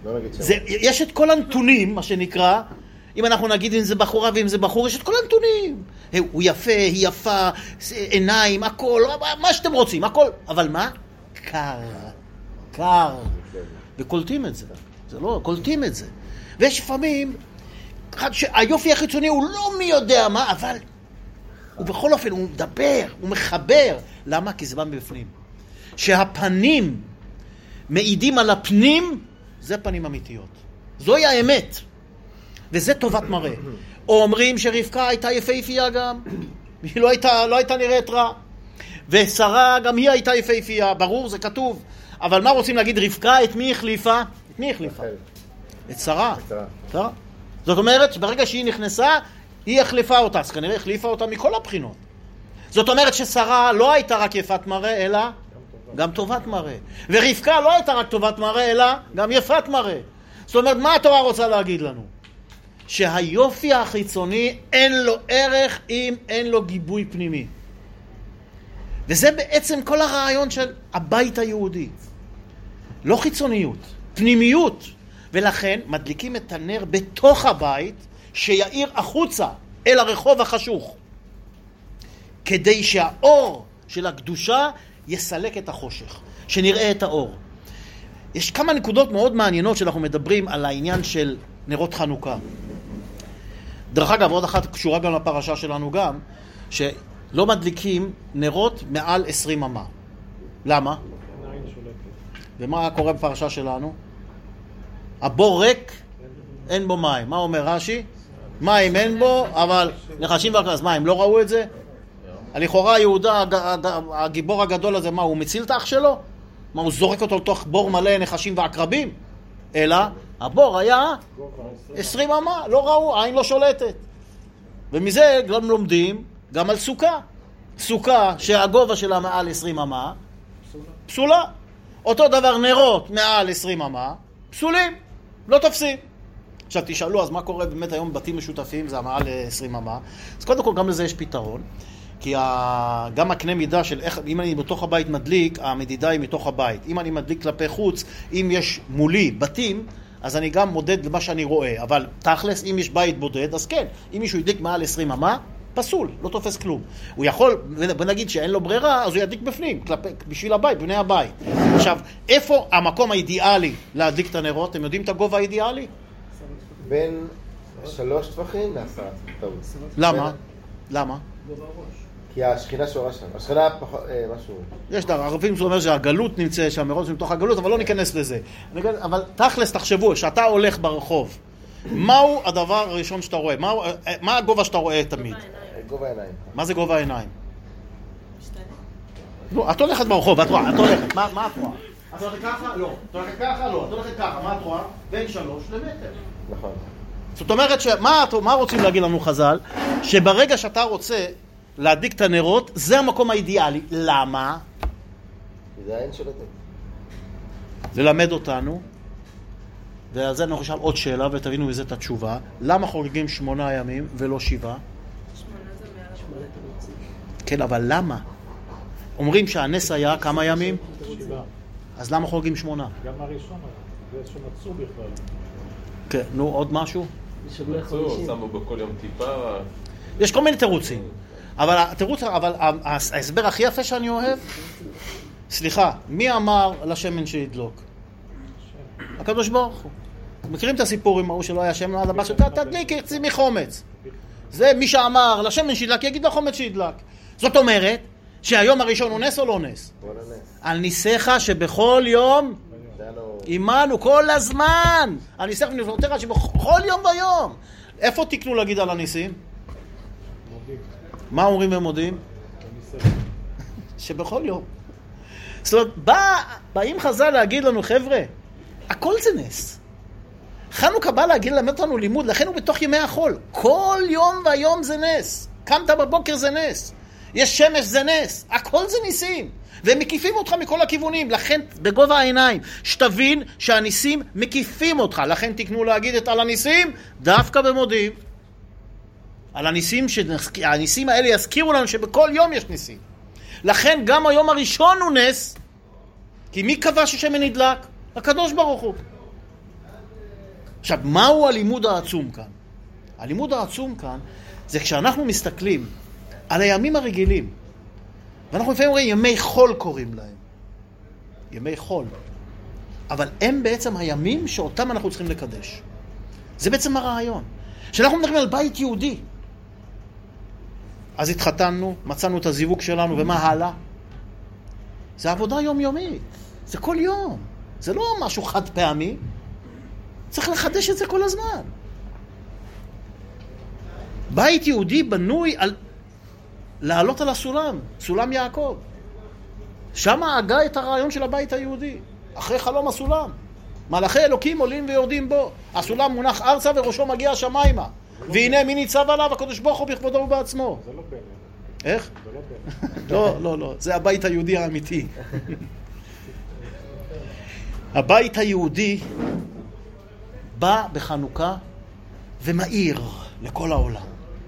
יש את כל הנתונים, מה שנקרא, אם אנחנו נגיד אם זה בחורה ואם זה בחור, יש את כל הנתונים. הוא יפה, היא יפה, עיניים, הכל, מה שאתם רוצים, הכל. אבל מה? קר. קר. וקולטים את זה. זה לא, קולטים את זה. ויש לפעמים, היופי החיצוני הוא לא מי יודע מה, אבל הוא בכל אופן, הוא מדבר, הוא מחבר. למה? כי זה בא מבפנים. שהפנים מעידים על הפנים, זה פנים אמיתיות. זוהי האמת. וזה טובת מראה. או אומרים שרבקה הייתה יפהפייה גם. היא לא הייתה נראית רע. ושרה גם היא הייתה יפהפייה. ברור, זה כתוב. אבל מה רוצים להגיד? רבקה את מי החליפה? את מי החליפה? את שרה. זאת אומרת שברגע שהיא נכנסה, היא החליפה אותה. אז כנראה החליפה אותה מכל הבחינות. זאת אומרת ששרה לא הייתה רק יפת מראה, אלא גם טובת מראה. ורבקה לא הייתה רק טובת מראה, אלא גם יפת מראה. זאת אומרת, מה התורה רוצה להגיד לנו? שהיופי החיצוני אין לו ערך אם אין לו גיבוי פנימי. וזה בעצם כל הרעיון של הבית היהודי. לא חיצוניות, פנימיות. ולכן מדליקים את הנר בתוך הבית שיעיר החוצה אל הרחוב החשוך. כדי שהאור של הקדושה יסלק את החושך, שנראה את האור. יש כמה נקודות מאוד מעניינות שאנחנו מדברים על העניין של נרות חנוכה. דרך אגב, עוד אחת קשורה גם לפרשה שלנו גם, שלא מדליקים נרות מעל 20 אמה. למה? ומה קורה בפרשה שלנו? הבור ריק, אין בו מים. מה אומר רש"י? מים אין בו, אבל נחשים אז מה, הם לא ראו את זה? לכאורה יהודה, הגיבור הגדול הזה, מה, הוא מציל את האח שלו? מה, הוא זורק אותו לתוך בור מלא נחשים ועקרבים? אלא, הבור היה 20 אמה, לא ראו, העין לא שולטת. ומזה גם לומדים גם על סוכה. סוכה שהגובה שלה מעל 20 אמה, פסולה. אותו דבר נרות מעל 20 אמה, פסולים, לא תופסים. עכשיו תשאלו, אז מה קורה באמת היום בתים משותפים, זה מעל 20 אמה? אז קודם כל גם לזה יש פתרון. כי גם הקנה מידה של איך, אם אני בתוך הבית מדליק, המדידה היא מתוך הבית. אם אני מדליק כלפי חוץ, אם יש מולי בתים, אז אני גם מודד למה שאני רואה. אבל תכלס, אם יש בית בודד, אז כן. אם מישהו ידליק מעל 20 אמה, פסול, לא תופס כלום. הוא יכול, בנגיד שאין לו ברירה, אז הוא ידליק בפנים, בשביל הבית, בני הבית. עכשיו, איפה המקום האידיאלי להדליק את הנרות? אתם יודעים את הגובה האידיאלי? בין 3 טווחים ל10 טעות. למה? למה? כי השכינה שורה שם. השכינה משהו... יש דבר, הרבים זאת אומרת שהגלות נמצא שם, מראות מתוך הגלות, אבל לא ניכנס לזה. אבל תכלס תחשבו, שאתה הולך ברחוב, מהו הדבר הראשון שאתה רואה? מה הגובה שאתה רואה תמיד? גובה העיניים. מה זה גובה העיניים? לא, את הולכת ברחוב, את הולכת, מה את רואה? את הולכת ככה? לא. את הולכת ככה? לא. את הולכת ככה, מה את רואה? בין 3 למטר. נכון. זאת אומרת, מה רוצים להגיד לנו חז"ל? שברגע שאתה רוצה להדליק את הנרות, זה המקום האידיאלי. למה? זה העין שולטת. ללמד אותנו, ועל זה אנחנו נשאל עוד שאלה ותבינו מזה את התשובה. למה חוגגים 8 ימים ולא 7? 8 זה 100. כן, אבל למה? אומרים שהנס היה כמה ימים? 7. אז למה חוגגים 8? גם הראשון היה, זה שמצאו בכלל. כן, נו, עוד משהו? שמו בכל יום טיפה. יש כל מיני תירוצים. אבל ההסבר הכי יפה שאני אוהב, סליחה, מי אמר לשמן שידלוק? הקדוש ברוך הוא. מכירים את הסיפור עם ההוא שלא היה שמן עד הבא תדליק, יחצי מחומץ. זה מי שאמר לשמן שידלק, יגיד לחומץ שידלק. זאת אומרת, שהיום הראשון הוא נס או לא נס? על ניסיך שבכל יום אימנו כל הזמן. על ניסיך ונפלותיך שבכל יום ויום. איפה תקנו להגיד על הניסים? מה אומרים ומודים? שבכל יום. זאת אומרת, באים חז"ל להגיד לנו, חבר'ה, הכל זה נס. חנוכה בא להגיד ללמד אותנו לימוד, לכן הוא בתוך ימי החול. כל יום והיום זה נס. קמת בבוקר זה נס. יש שמש זה נס. הכל זה ניסים. והם מקיפים אותך מכל הכיוונים. לכן בגובה העיניים, שתבין שהניסים מקיפים אותך. לכן תקנו להגיד את על הניסים דווקא במודיעים. על הניסים האלה יזכירו לנו שבכל יום יש ניסים. לכן גם היום הראשון הוא נס. כי מי קבע ששמן נדלק? הקדוש ברוך הוא. עכשיו, מהו הלימוד העצום כאן? הלימוד העצום כאן זה כשאנחנו מסתכלים על הימים הרגילים, ואנחנו לפעמים רואים ימי חול קוראים להם. ימי חול. אבל הם בעצם הימים שאותם אנחנו צריכים לקדש. זה בעצם הרעיון. כשאנחנו מדברים על בית יהודי, אז התחתנו, מצאנו את הזיווג שלנו, ומה הלאה? זה עבודה יומיומית. זה כל יום. זה לא משהו חד פעמי. צריך לחדש את זה כל הזמן. בית יהודי בנוי על לעלות על הסולם, סולם יעקב. שם הגה את הרעיון של הבית היהודי. אחרי חלום הסולם. מלאכי אלוקים עולים ויורדים בו. הסולם מונח ארצה וראשו מגיע השמיימה. והנה מי ניצב עליו? הקדוש ברוך הוא בכבודו ובעצמו. זה לא פלא. איך? זה לא פלא. לא. זה הבית היהודי האמיתי. הבית היהודי בא בחנוכה ומאיר לכל העולם.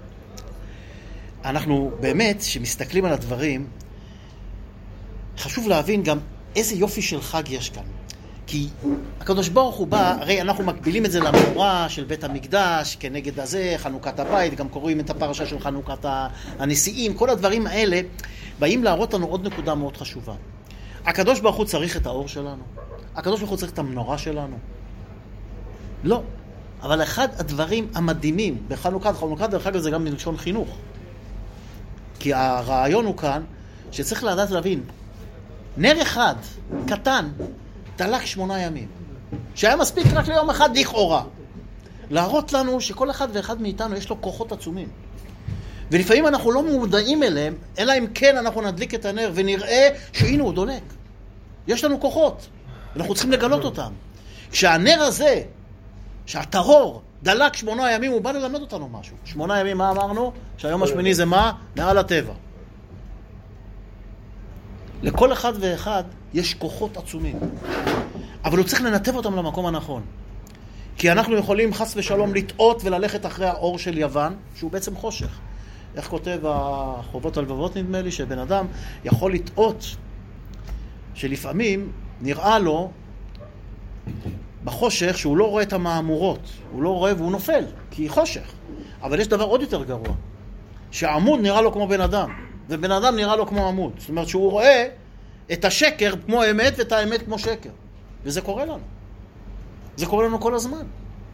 אנחנו באמת, שמסתכלים על הדברים, חשוב להבין גם איזה יופי של חג יש כאן. כי הקדוש ברוך הוא בא, הרי אנחנו מקבילים את זה למאורע של בית המקדש, כנגד הזה, חנוכת הבית, גם קוראים את הפרשה של חנוכת הנשיאים, כל הדברים האלה באים להראות לנו עוד נקודה מאוד חשובה. הקדוש ברוך הוא צריך את האור שלנו? הקדוש ברוך הוא צריך את המנורה שלנו? לא. אבל אחד הדברים המדהימים בחנוכת דרך אגב זה גם מלשון חינוך. כי הרעיון הוא כאן שצריך לדעת להבין, נר אחד, קטן, דלק 8 ימים. שהיה מספיק רק ליום אחד לכאורה. להראות לנו שכל אחד ואחד מאיתנו יש לו כוחות עצומים. ולפעמים אנחנו לא מודעים אליהם, אלא אם כן אנחנו נדליק את הנר ונראה שהנה הוא דולק. יש לנו כוחות, אנחנו צריכים לגלות אותם. כשהנר הזה, שהטרור דלק 8 ימים, הוא בא ללמד אותנו משהו. 8 ימים מה אמרנו? שהיום השמיני זה מה? מעל הטבע. לכל אחד ואחד יש כוחות עצומים. אבל הוא צריך לנתב אותם למקום הנכון. כי אנחנו יכולים חס ושלום לטעות וללכת אחרי האור של יוון, שהוא בעצם חושך. איך כותב החובות הלבבות נדמה לי, שבן אדם יכול לטעות, שלפעמים נראה לו בחושך שהוא לא רואה את המאמורות. הוא לא רואה והוא נופל, כי היא חושך. אבל יש דבר עוד יותר גרוע. שהעמוד נראה לו כמו בן אדם, ובן אדם נראה לו כמו עמוד. זאת אומרת שהוא רואה את השקר כמו אמת ואת האמת כמו שקר. וזה קורה לנו. זה קורה לנו כל הזמן.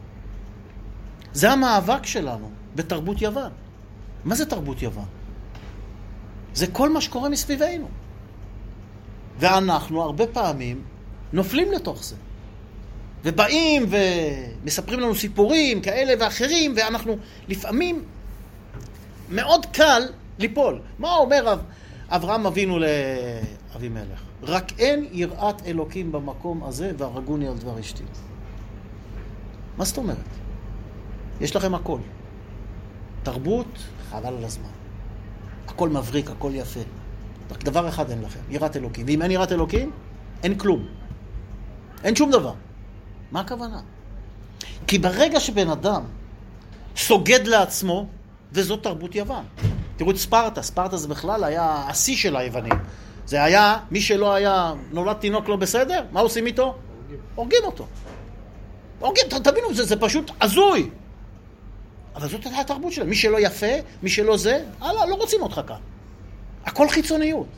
זה המאבק שלנו בתרבות יוון. מה זה תרבות יוון? זה כל מה שקורה מסביבנו. ואנחנו הרבה פעמים נופלים לתוך זה. ובאים ומספרים לנו סיפורים כאלה ואחרים, ואנחנו לפעמים מאוד קל ליפול. מה אומר אברהם אבינו לאבימלך? רק אין יראת אלוקים במקום הזה והרגוני על דבר אשתי. מה זאת אומרת? יש לכם הכל. תרבות, חבל על הזמן. הכל מבריק, הכל יפה. רק דבר אחד אין לכם, יראת אלוקים. ואם אין יראת אלוקים, אין כלום. אין שום דבר. מה הכוונה? כי ברגע שבן אדם סוגד לעצמו, וזאת תרבות יוון. תראו את ספרטה. ספרטה זה בכלל היה השיא של היוונים. זה היה, מי שלא היה נולד תינוק לא בסדר, מה עושים איתו? הורגים אותו. הורגים, תבינו, זה פשוט עזוי. אבל זאת הייתה התרבות שלהם. מי שלא יפה, מי שלא זה, לא רוצים אותך כאן. הכל חיצוניות.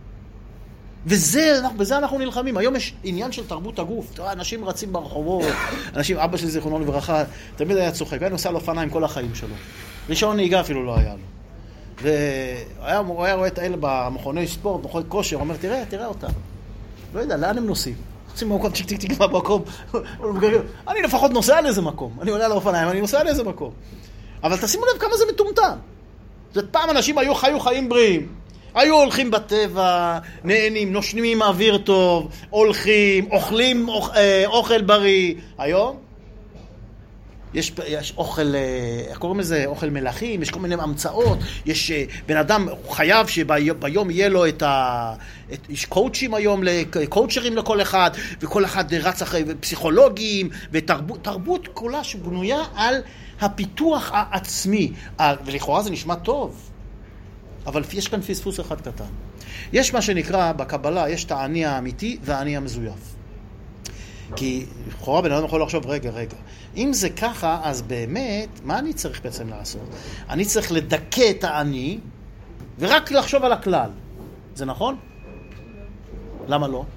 בזה אנחנו נלחמים. היום יש עניין של תרבות הגוף. אנשים רצים ברחובות, אבא שלי זיכרונו לברכה, תמיד היה צוחק, היה נוסע על אופניים כל החיים שלו. רישיון נהיגה אפילו לא היה לו. והוא היה רואה את האלה במכוני ספורט, מכוני כושר, הוא אומר, תראה אותם. לא יודע, לאן הם נוסעים? נוסעים במקום, תיק במקום. אני לפחות נוסע על איזה מקום. אני עולה על האופניים, אני נוסע על איזה מקום. אבל תשימו לב כמה זה מטומטם. זאת פעם אנשים חיו חיים בריאים. היו הולכים בטבע, נהנים, נושנים עם אוויר טוב, הולכים, אוכלים אוכל בריא. היום יש אוכל, איך קוראים לזה? אוכל מלאכים, יש כל מיני המצאות, יש בן אדם חייב שביום יהיה לו יש קואוצ'ים היום, קואוצ'רים לכל אחד, וכל אחד רץ אחרי פסיכולוגים, ותרבות כולה שבנויה על הפיתוח העצמי, ולכאורה זה נשמע טוב, אבל יש כאן פספוס אחד קטן. יש מה שנקרא בקבלה, יש את האני האמיתי והאני המזויף. כי לכאורה בן אדם יכול לחשוב, רגע, אם זה ככה, אז באמת, מה אני צריך בעצם לעשות? אני צריך לדכא את האני, ורק לחשוב על הכלל. זה נכון? למה לא?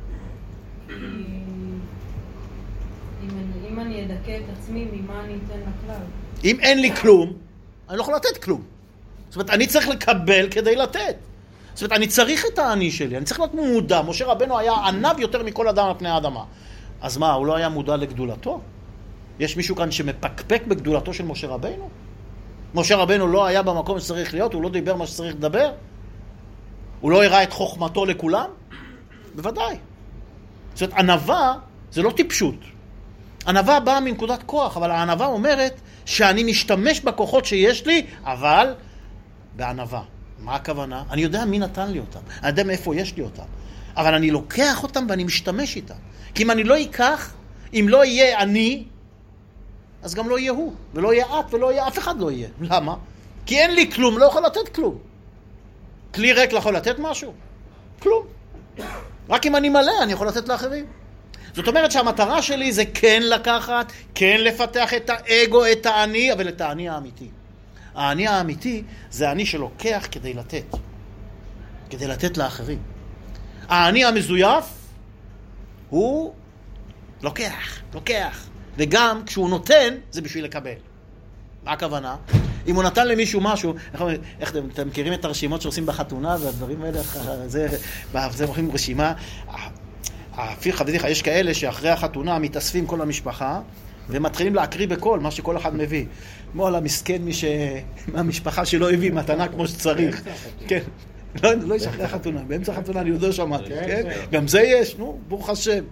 אם אני אדכא את עצמי, ממה אני אתן לכלל? אם אין לי כלום, אני לא יכול לתת כלום. זאת אומרת, אני צריך לקבל כדי לתת. זאת אומרת, אני צריך את האני שלי, אני צריך להיות מודע. משה רבנו היה ענב יותר מכל אדם על פני האדמה. אז מה, הוא לא היה מודע לגדולתו? יש מישהו כאן שמפקפק בגדולתו של משה רבנו? משה רבנו לא היה במקום שצריך להיות, הוא לא דיבר מה שצריך לדבר? הוא לא הראה את חוכמתו לכולם? בוודאי. זאת אומרת, ענווה זה לא טיפשות. ענווה באה מנקודת כוח, אבל הענווה אומרת שאני משתמש בכוחות שיש לי, אבל בענווה. מה הכוונה? אני יודע מי נתן לי אותם, אני יודע מאיפה יש לי אותם, אבל אני לוקח אותם ואני משתמש איתם. כי אם אני לא אקח, אם לא יהיה אני, אז גם לא יהיה הוא, ולא יהיה את, ולא יהיה אף אחד לא יהיה. למה? כי אין לי כלום, לא יכול לתת כלום. כלי ריק לא יכול לתת משהו? כלום. רק אם אני מלא, אני יכול לתת לאחרים. זאת אומרת שהמטרה שלי זה כן לקחת, כן לפתח את האגו, את האני, אבל את האני האמיתי. האני האמיתי זה האני שלוקח כדי לתת לאחרים. האני המזויף הוא לוקח. וגם כשהוא נותן, זה בשביל לקבל. מה הכוונה? אם הוא נתן למישהו משהו, איך אתם מכירים את הרשימות שעושים בחתונה והדברים האלה, זה מוכרים רשימה. אפילו חבדיך, יש כאלה שאחרי החתונה מתאספים כל המשפחה, ומתחילים להקריא בכל מה שכל אחד מביא. כמו על המסכן מהמשפחה שלא הביא מתנה כמו שצריך. כן. לא יש אחרי החתונה. באמצע החתונה אני עוד לא שמעתי. גם זה יש, נו, ברוך השם.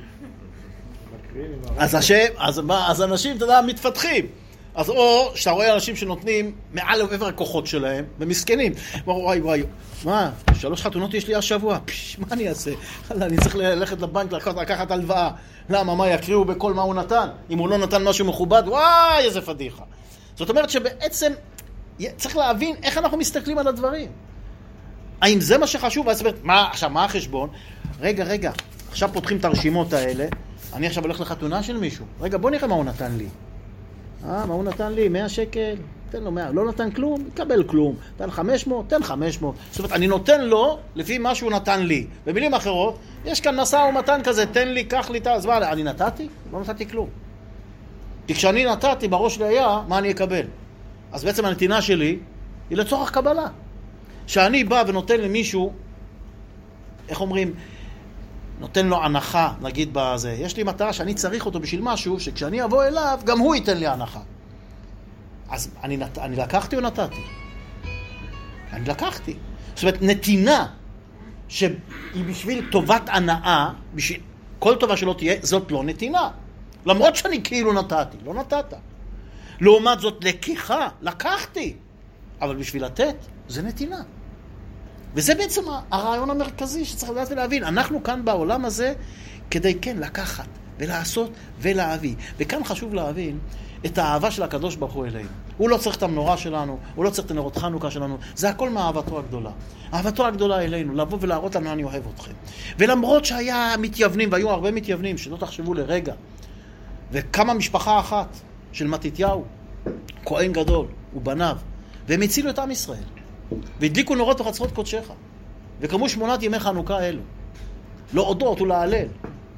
אז אנשים, אתה יודע, מתפתחים. אז או שאתה רואה אנשים שנותנים מעל עבר הכוחות שלהם, ומסכנים. וואי, מה? 3 חתונות יש לי השבוע. מה אני אעשה? אני צריך ללכת לבנק לקחת הלוואה. למה? מה יקריאו בכל מה הוא נתן? אם הוא לא נתן משהו מכובד, וואי, איזה פדיחה. זאת אומרת שבעצם צריך להבין איך אנחנו מסתכלים על הדברים. האם זה מה שחשוב? עכשיו, מה החשבון? רגע, עכשיו פותחים את הרשימות האלה, אני עכשיו הולך לחתונה של מישהו. רגע, בוא נראה מה הוא נתן לי. מה הוא נתן לי? 100 שקל? תן לו 100. לא נתן כלום? קבל כלום. תן 500? תן 500. זאת אומרת, אני נותן לו לפי מה שהוא נתן לי. במילים אחרות, יש כאן משא ומתן כזה, תן לי, קח לי את הזמן. אני נתתי? לא נתתי כלום. כי כשאני נתתי, בראש שלי היה, מה אני אקבל? אז בעצם הנתינה שלי היא לצורך קבלה. שאני בא ונותן למישהו, איך אומרים, נותן לו הנחה, נגיד בזה. יש לי מטרה שאני צריך אותו בשביל משהו, שכשאני אבוא אליו, גם הוא ייתן לי הנחה. אז אני לקחתי או נתתי? אני לקחתי. זאת אומרת, נתינה שהיא בשביל טובת הנאה, בשביל כל טובה שלא תהיה, זאת לא נתינה. למרות שאני כאילו נתתי, לא נתת. לעומת זאת, לקיחה, לקחתי. אבל בשביל לתת, זה נתינה. וזה בעצם הרעיון המרכזי שצריך לדעת ולהבין. אנחנו כאן בעולם הזה כדי כן לקחת ולעשות ולהביא. וכאן חשוב להבין את האהבה של הקדוש ברוך הוא אלינו. הוא לא צריך את המנורה שלנו, הוא לא צריך את הנרות חנוכה שלנו. זה הכל מאהבתו הגדולה. אהבתו הגדולה אלינו, לבוא ולהראות לנו אני אוהב אתכם. ולמרות שהיה מתייוונים, והיו הרבה מתייוונים, שלא תחשבו לרגע, וכמה משפחה אחת של מתתיהו, כהן גדול ובניו, והם הצילו את עם ישראל. והדליקו נורות בחצרות קודשך. וקמו 8 ימי חנוכה אלו. לא הודות ולהלל.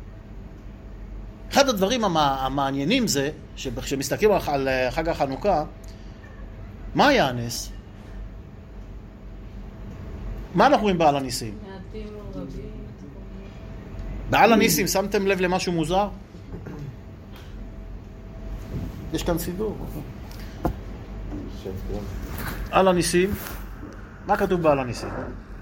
אחד הדברים המעניינים זה, כשמסתכלים על חג החנוכה, מה היה הנס? מה אנחנו רואים בעל הניסים? בעל הניסים, שמתם לב למשהו מוזר? יש כאן סידור. על הניסים, מה כתוב בעל הניסים?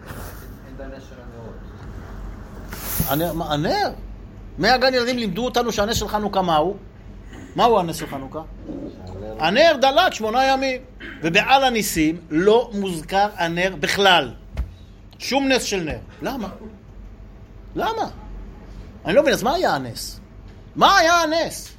הנר. מהגן ילדים לימדו אותנו שהנס של חנוכה מהו? מהו הנס של חנוכה? הנר דלק 8 ימים. ובעל הניסים לא מוזכר הנר בכלל. שום נס של נר. למה? למה? אני לא מבין, אז מה היה הנס? מה היה הנס?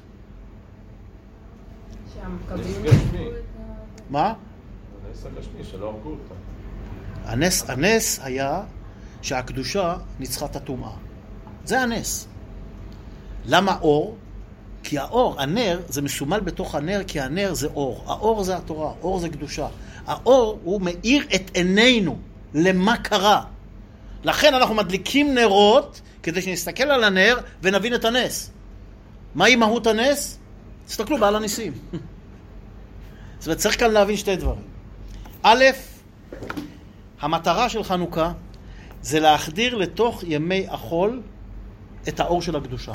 מה? הנס הגשמי שלא הרגו אותה. הנס היה שהקדושה ניצחה את הטומאה. זה הנס. למה אור? כי האור, הנר, זה מסומל בתוך הנר, כי הנר זה אור. האור זה התורה, אור זה קדושה. האור הוא מאיר את עינינו למה קרה. לכן אנחנו מדליקים נרות כדי שנסתכל על הנר ונבין את הנס. מהי מהות הנס? תסתכלו בעל הניסים. זאת אומרת, צריך כאן להבין שתי דברים. א', המטרה של חנוכה זה להחדיר לתוך ימי החול את האור של הקדושה.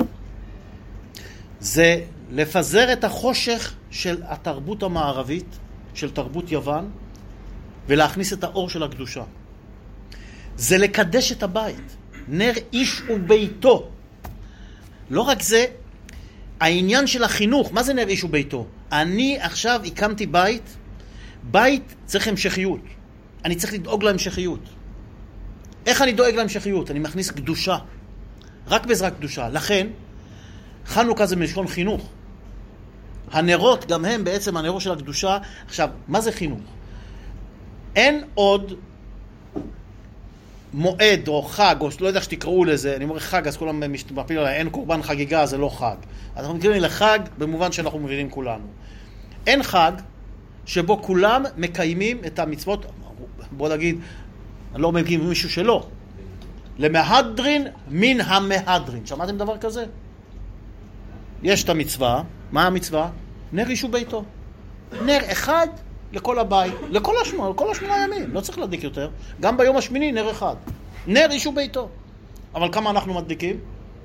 זה לפזר את החושך של התרבות המערבית, של תרבות יוון, ולהכניס את האור של הקדושה. זה לקדש את הבית. נר איש וביתו. לא רק זה, העניין של החינוך. מה זה נר איש וביתו? אני עכשיו הקמתי בית. בית צריך המשכיות. אני צריך לדאוג להמשכיות. איך אני דואג להמשכיות? אני מכניס קדושה. רק בעזרת קדושה. לכן, חנוכה זה מלשון חינוך. הנרות, גם הם בעצם הנרות של הקדושה. עכשיו, מה זה חינוך? אין עוד מועד או חג, או לא יודע שתקראו לזה, אני אומר חג, אז כולם מפילים עליי, אין קורבן חגיגה, זה לא חג. אז אנחנו מתכוונים לחג במובן שאנחנו מבינים כולנו. אין חג שבו כולם מקיימים את המצוות, בוא נגיד, אני לא מגיעים מישהו שלא. למהדרין מן המהדרין. שמעתם דבר כזה? יש את המצווה. מה המצווה? נר איש וביתו. נר אחד לכל הבית, לכל 8 ימים. לא צריך להדליק יותר. גם ביום השמיני נר אחד. נר איש וביתו. אבל כמה אנחנו מדליקים?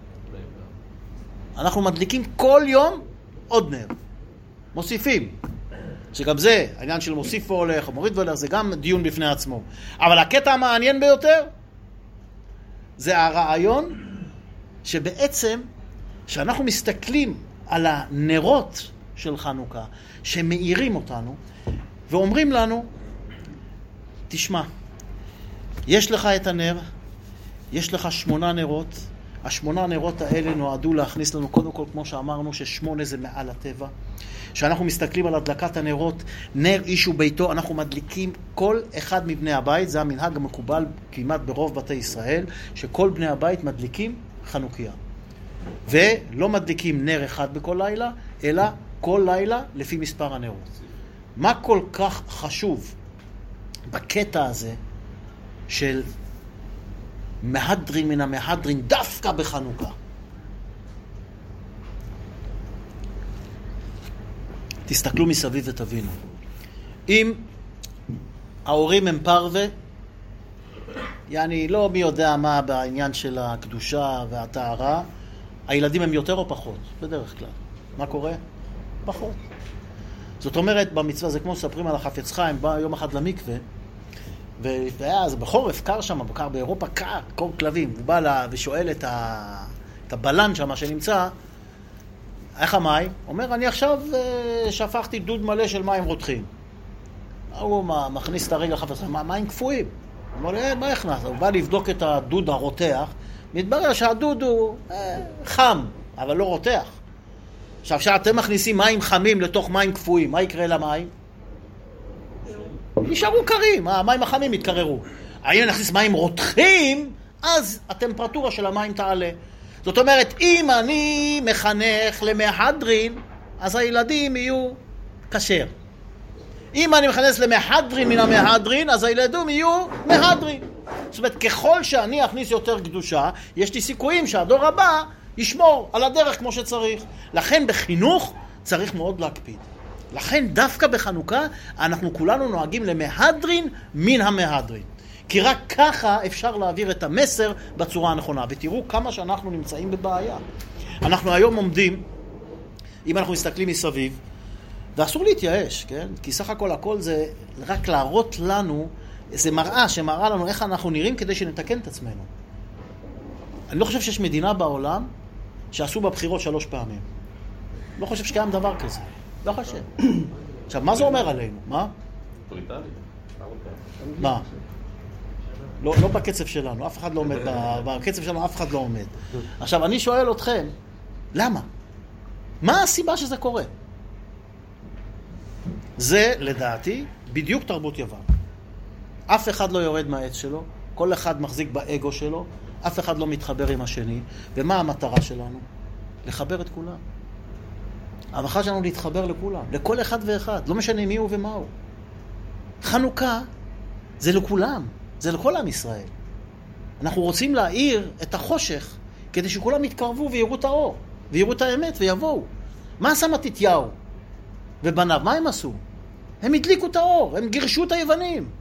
אנחנו מדליקים כל יום עוד נר. מוסיפים. שגם זה, העניין של מוסיף והולך, מוריד והולך, זה גם דיון בפני עצמו. אבל הקטע המעניין ביותר, זה הרעיון שבעצם, שאנחנו מסתכלים על הנרות של חנוכה, שמאירים אותנו, ואומרים לנו, תשמע, יש לך את הנר, יש לך 8 נרות, 8 נרות האלה נועדו להכניס לנו, קודם כל, כמו שאמרנו, ש8 זה מעל הטבע. שאנחנו מסתכלים על הדלקת הנרות, נר איש וביתו, אנחנו מדליקים כל אחד מבני הבית, זה המנהג המקובל כמעט ברוב בתי ישראל, שכל בני הבית מדליקים חנוכיה. ולא מדליקים נר אחד בכל לילה, אלא כל לילה לפי מספר הנרות. מה כל כך חשוב בקטע הזה של מהדרין מן המהדרין דווקא בחנוכה? תסתכלו מסביב ותבינו. אם ההורים הם פרווה, לא מי יודע מה בעניין של הקדושה והטהרה, הילדים הם יותר או פחות? בדרך כלל. מה קורה? פחות. זאת אומרת, במצווה זה כמו ספרים על החפץ חיים, בא יום אחד למקווה, ואז בחורף קר שם, בקר באירופה קר, קור כלבים, הוא בא ושואל את הבלן שם שנמצא, איך המים? אומר, אני עכשיו שפכתי דוד מלא של מים רותחים. הוא מכניס את הרגל חפץ חיים, מים קפואים. הוא אומר, מה הכנס? הוא בא לבדוק את הדוד הרותח, מתברר שהדוד הוא חם, אבל לא רותח. עכשיו, כשאתם מכניסים מים חמים לתוך מים קפואים, מה יקרה למים? נשארו קרים, המים החמים יתקררו. אם נכניס מים רותחים, אז הטמפרטורה של המים תעלה. זאת אומרת, אם אני מחנך למהדרין, אז הילדים יהיו כשר. אם אני מכנס למהדרין מן המהדרין, אז הילדים יהיו מהדרין. זאת אומרת, ככל שאני אכניס יותר קדושה, יש לי סיכויים שהדור הבא ישמור על הדרך כמו שצריך. לכן בחינוך צריך מאוד להקפיד. לכן דווקא בחנוכה אנחנו כולנו נוהגים למהדרין מן המהדרין. כי רק ככה אפשר להעביר את המסר בצורה הנכונה. ותראו כמה שאנחנו נמצאים בבעיה. אנחנו היום עומדים, אם אנחנו מסתכלים מסביב, ואסור להתייאש, כן? כי סך הכל זה רק להראות לנו זה מראה שמראה לנו איך אנחנו נראים כדי שנתקן את עצמנו. אני לא חושב שיש מדינה בעולם שעשו בבחירות 3 פעמים. לא חושב שקיים דבר כזה. לא חושב. עכשיו, מה זה אומר עלינו? מה? בריטניה. מה? לא בקצב שלנו, אף אחד לא עומד, בקצב שלנו אף אחד לא עומד. עכשיו, אני שואל אתכם, למה? מה הסיבה שזה קורה? זה, לדעתי, בדיוק תרבות יוון. אף אחד לא יורד מהעץ שלו, כל אחד מחזיק באגו שלו, אף אחד לא מתחבר עם השני. ומה המטרה שלנו? לחבר את כולם. המטרה שלנו להתחבר לכולם, לכל אחד ואחד, לא משנה מי הוא ומה הוא. חנוכה זה לכולם, זה לכל עם ישראל. אנחנו רוצים להאיר את החושך כדי שכולם יתקרבו ויראו את האור, ויראו את האמת ויבואו. מה עשה מתתיהו ובניו? מה הם עשו? הם הדליקו את האור, הם גירשו את היוונים.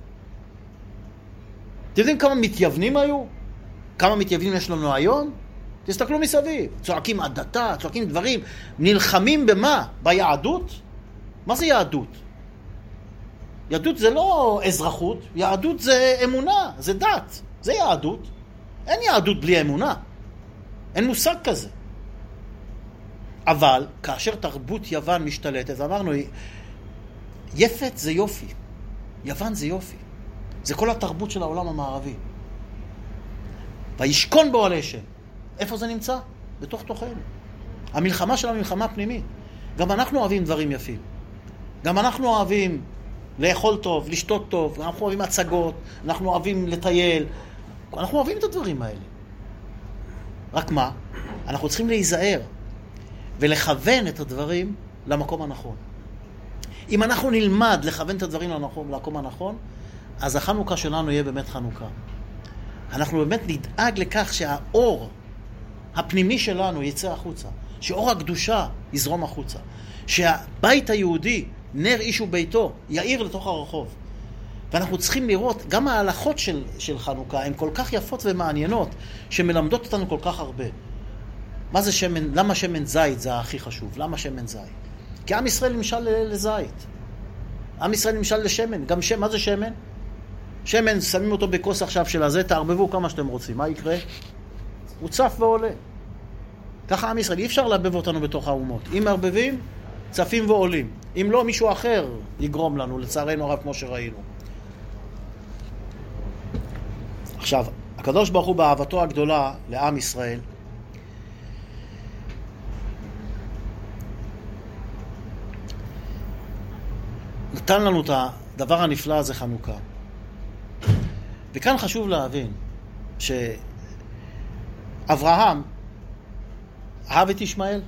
אתם יודעים כמה מתייוונים היו? כמה מתייוונים יש לנו היום? תסתכלו מסביב. צועקים עדתה, צועקים דברים. נלחמים במה? ביהדות? מה זה יהדות? יהדות זה לא אזרחות, יהדות זה אמונה, זה דת. זה יהדות. אין יהדות בלי אמונה. אין מושג כזה. אבל כאשר תרבות יוון משתלטת, אמרנו, יפת זה יופי. יוון זה יופי. זה כל התרבות של העולם המערבי. וישכון בו הלשם. איפה זה נמצא? בתוך תוכנו. המלחמה שלנו היא מלחמה פנימית. גם אנחנו אוהבים דברים יפים. גם אנחנו אוהבים לאכול טוב, לשתות טוב, אנחנו אוהבים הצגות, אנחנו אוהבים לטייל. אנחנו אוהבים את הדברים האלה. רק מה? אנחנו צריכים להיזהר ולכוון את הדברים למקום הנכון. אם אנחנו נלמד לכוון את הדברים למקום הנכון, אז החנוכה שלנו יהיה באמת חנוכה. אנחנו באמת נדאג לכך שהאור הפנימי שלנו יצא החוצה, שאור הקדושה יזרום החוצה, שהבית היהודי, נר איש וביתו, יאיר לתוך הרחוב. ואנחנו צריכים לראות, גם ההלכות של חנוכה הן כל כך יפות ומעניינות, שמלמדות אותנו כל כך הרבה. מה זה שמן? למה שמן זית זה הכי חשוב? למה שמן זית? כי עם ישראל נמשל לזית. עם ישראל נמשל לשמן. גם מה זה שמן? שמן, שמים אותו בכוס עכשיו של הזה, תערבבו כמה שאתם רוצים. מה יקרה? הוא צף ועולה. ככה עם ישראל, אי אפשר לערבב אותנו בתוך האומות. אם מערבבים, צפים ועולים. אם לא, מישהו אחר יגרום לנו, לצערנו הרב, כמו שראינו. עכשיו, הקדוש ברוך הוא באהבתו הגדולה לעם ישראל, נתן לנו את הדבר הנפלא הזה, חנוכה. וכאן חשוב להבין שאברהם אהב את ישמעאל.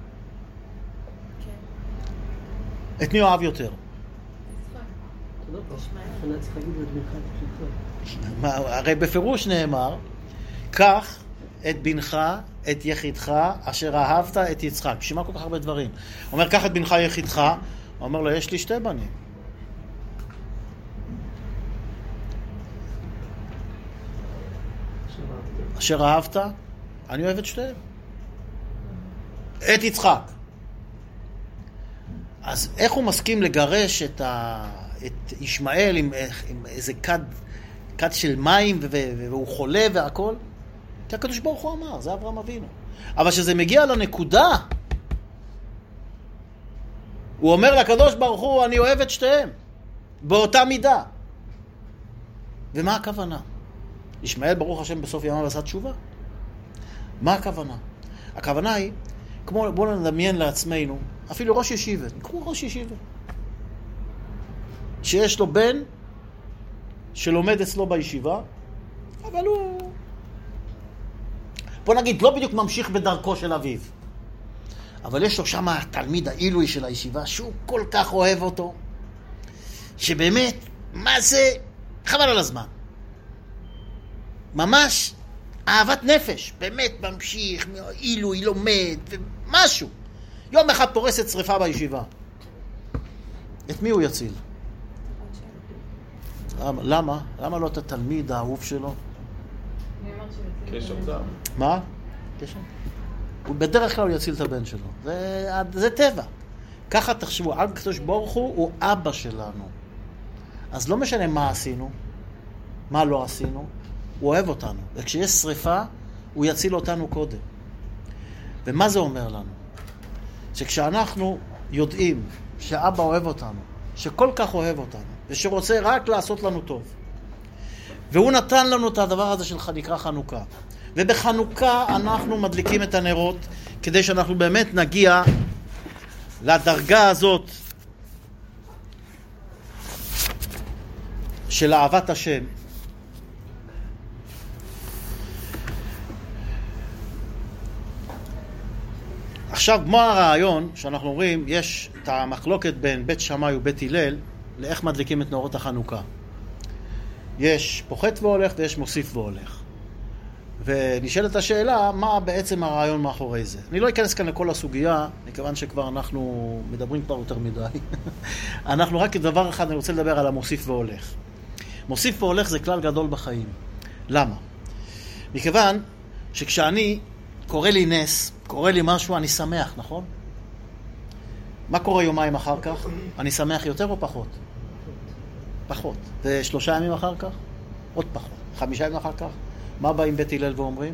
כן. את מי הוא אהב יותר? הרי בפירוש נאמר, קח את בנך, את יחידך, אשר אהבת את יצחק. בשביל כל כך הרבה דברים. הוא אומר, קח את בנך יחידך, הוא אומר לו, יש לי 2 בנים. אשר אהבת, אני אוהב את 2. את יצחק. אז איך הוא מסכים לגרש את ישמעאל עם איזה כד של מים והוא חולה והכל? כי הקדוש ברוך הוא אמר, זה אברהם אבינו. אבל שזה מגיע לנקודה, הוא אומר לקדוש ברוך הוא, אני אוהב את 2 באותה מידה. ומה הכוונה? ישמעאל ברוך השם בסוף ימיו עשה תשובה. מה הכוונה? הכוונה היא, כמו בואו נדמיין לעצמנו, אפילו ראש ישיבה, נקראו ראש ישיבה, שיש לו בן שלומד אצלו בישיבה, אבל הוא, בוא נגיד, לא בדיוק ממשיך בדרכו של אביו, אבל יש לו שם התלמיד העילוי של הישיבה, שהוא כל כך אוהב אותו, שבאמת, מה זה, חבל על הזמן. ממש אהבת נפש, באמת ממשיך, עילוי, לומד, ומשהו. יום אחד פורסת שריפה בישיבה. את מי הוא יציל? למה? למה לא את התלמיד האהוב שלו? קשר דם. מה? קשר? בדרך כלל הוא יציל את הבן שלו. זה טבע. ככה תחשבו, הקדוש ברוך הוא אבא שלנו. אז לא משנה מה עשינו, מה לא עשינו? הוא אוהב אותנו. וכשיש שריפה, הוא יציל אותנו קודם. ומה זה אומר לנו? שכשאנחנו יודעים שאבא אוהב אותנו, שכל כך אוהב אותנו, ושרוצה רק לעשות לנו טוב, והוא נתן לנו את הדבר הזה שנקרא חנוכה. ובחנוכה אנחנו מדליקים את הנרות, כדי שאנחנו באמת נגיע לדרגה הזאת של אהבת השם. עכשיו, כמו הרעיון שאנחנו אומרים, יש את המחלוקת בין בית שמאי ובית הלל, לאיך מדליקים את נרות החנוכה. יש פוחת והולך ויש מוסיף והולך. ונשאלת השאלה, מה בעצם הרעיון מאחורי זה? אני לא אכנס כאן לכל הסוגיה, מכיוון שכבר אנחנו מדברים כבר יותר מדי. אנחנו רק דבר אחד, אני רוצה לדבר על המוסיף והולך. מוסיף והולך זה כלל גדול בחיים. למה? מכיוון שכשאני קורא לי נס, קורא לי משהו, אני שמח, נכון? מה קורה יומיים אחר כך? אני שמח יותר או פחות? פחות. ו3 ימים אחר כך? עוד פחות. 5 ימים אחר כך? מה באים בית הלל ואומרים?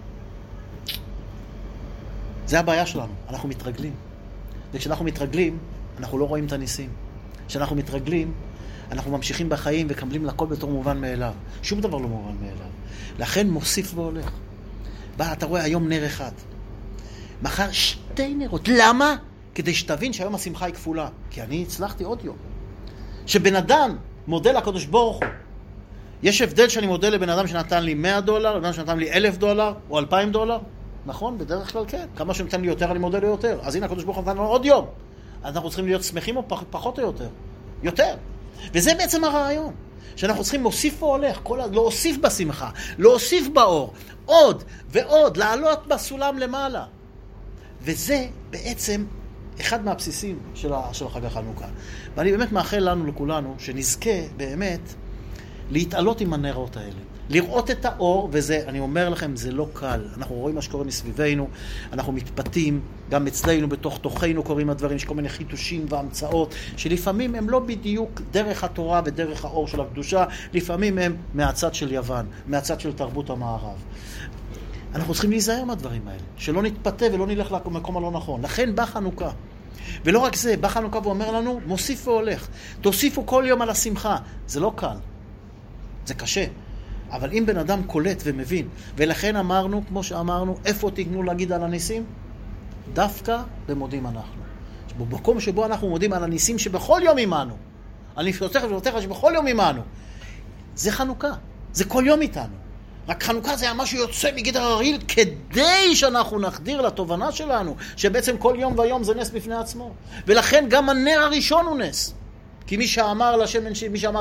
זה הבעיה שלנו, אנחנו מתרגלים. וכשאנחנו מתרגלים, אנחנו לא רואים את הניסים. כשאנחנו מתרגלים, אנחנו ממשיכים בחיים וקבלים לכל בתור מובן מאליו. שום דבר לא מובן מאליו. לכן מוסיף והולך. אתה רואה היום נר אחד. מחר 2 נרות. למה? כדי שתבין שהיום השמחה היא כפולה. כי אני הצלחתי עוד יום. שבן אדם מודה לקדוש ברוך הוא. יש הבדל שאני מודה לבן אדם שנתן לי $100, לבן אדם שנתן לי $1,000 או $2,000? נכון? בדרך כלל כן. כמה שנתן לי יותר, אני מודה לו יותר. אז הנה הקדוש ברוך הוא נתן לנו עוד יום. אז אנחנו צריכים להיות שמחים או פחות או יותר? יותר. וזה בעצם הרעיון. שאנחנו צריכים להוסיף והולך, להוסיף בשמחה, להוסיף באור, עוד ועוד, לעלות בסולם למעלה. וזה בעצם אחד מהבסיסים של חג החנוכה. ואני באמת מאחל לנו לכולנו שנזכה באמת להתעלות עם הנרות האלה. לראות את האור, וזה, אני אומר לכם, זה לא קל. אנחנו רואים מה שקורה מסביבנו, אנחנו מתפתים, גם אצלנו, בתוך תוכנו קוראים הדברים, יש כל מיני חיתושים והמצאות, שלפעמים הם לא בדיוק דרך התורה ודרך האור של הקדושה, לפעמים הם מהצד של יוון, מהצד של תרבות המערב. אנחנו צריכים להיזהר מהדברים האלה, שלא נתפתה ולא נלך למקום הלא נכון. לכן בא חנוכה. ולא רק זה, בא חנוכה ואומר לנו, מוסיף והולך. תוסיפו כל יום על השמחה. זה לא קל. זה קשה. אבל אם בן אדם קולט ומבין, ולכן אמרנו, כמו שאמרנו, איפה תגנו להגיד על הניסים? דווקא במודים אנחנו. במקום שבו אנחנו מודים על הניסים שבכל יום עמנו. על נפלותיך ובנותיך שבכל יום עמנו. זה חנוכה. זה כל יום איתנו. רק חנוכה זה היה משהו יוצא מגדר הרגיל, כדי שאנחנו נחדיר לתובנה שלנו, שבעצם כל יום ויום זה נס בפני עצמו. ולכן גם הנר הראשון הוא נס. כי מי שאמר לשמן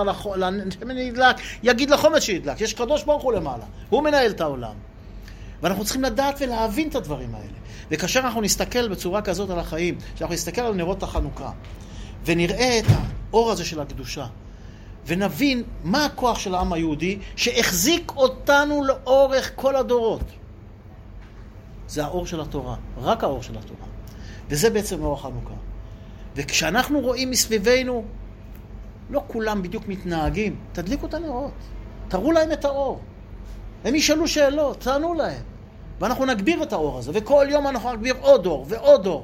ידלק, יגיד לחומץ שידלק. יש קדוש ברוך הוא למעלה. הוא מנהל את העולם. ואנחנו צריכים לדעת ולהבין את הדברים האלה. וכאשר אנחנו נסתכל בצורה כזאת על החיים, שאנחנו נסתכל על נרות החנוכה, ונראה את האור הזה של הקדושה, ונבין מה הכוח של העם היהודי שהחזיק אותנו לאורך כל הדורות. זה האור של התורה, רק האור של התורה. וזה בעצם אור החנוכה. וכשאנחנו רואים מסביבנו, לא כולם בדיוק מתנהגים, תדליקו את הנרות, תראו להם את האור. הם ישאלו שאלות, תענו להם. ואנחנו נגביר את האור הזה, וכל יום אנחנו נגביר עוד אור ועוד אור.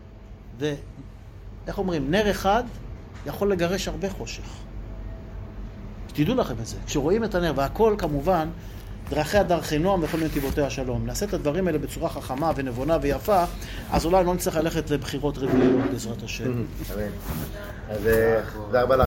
ואיך אומרים, נר אחד יכול לגרש הרבה חושך. תדעו לכם את זה. כשרואים את הנר, והכל כמובן, דרכיה דרכי נועם וכל נתיבותיה שלום. נעשה את הדברים האלה בצורה חכמה ונבונה ויפה, אז אולי לא נצטרך ללכת לבחירות רביעיות בעזרת השם. אמן. אז תודה רבה לך.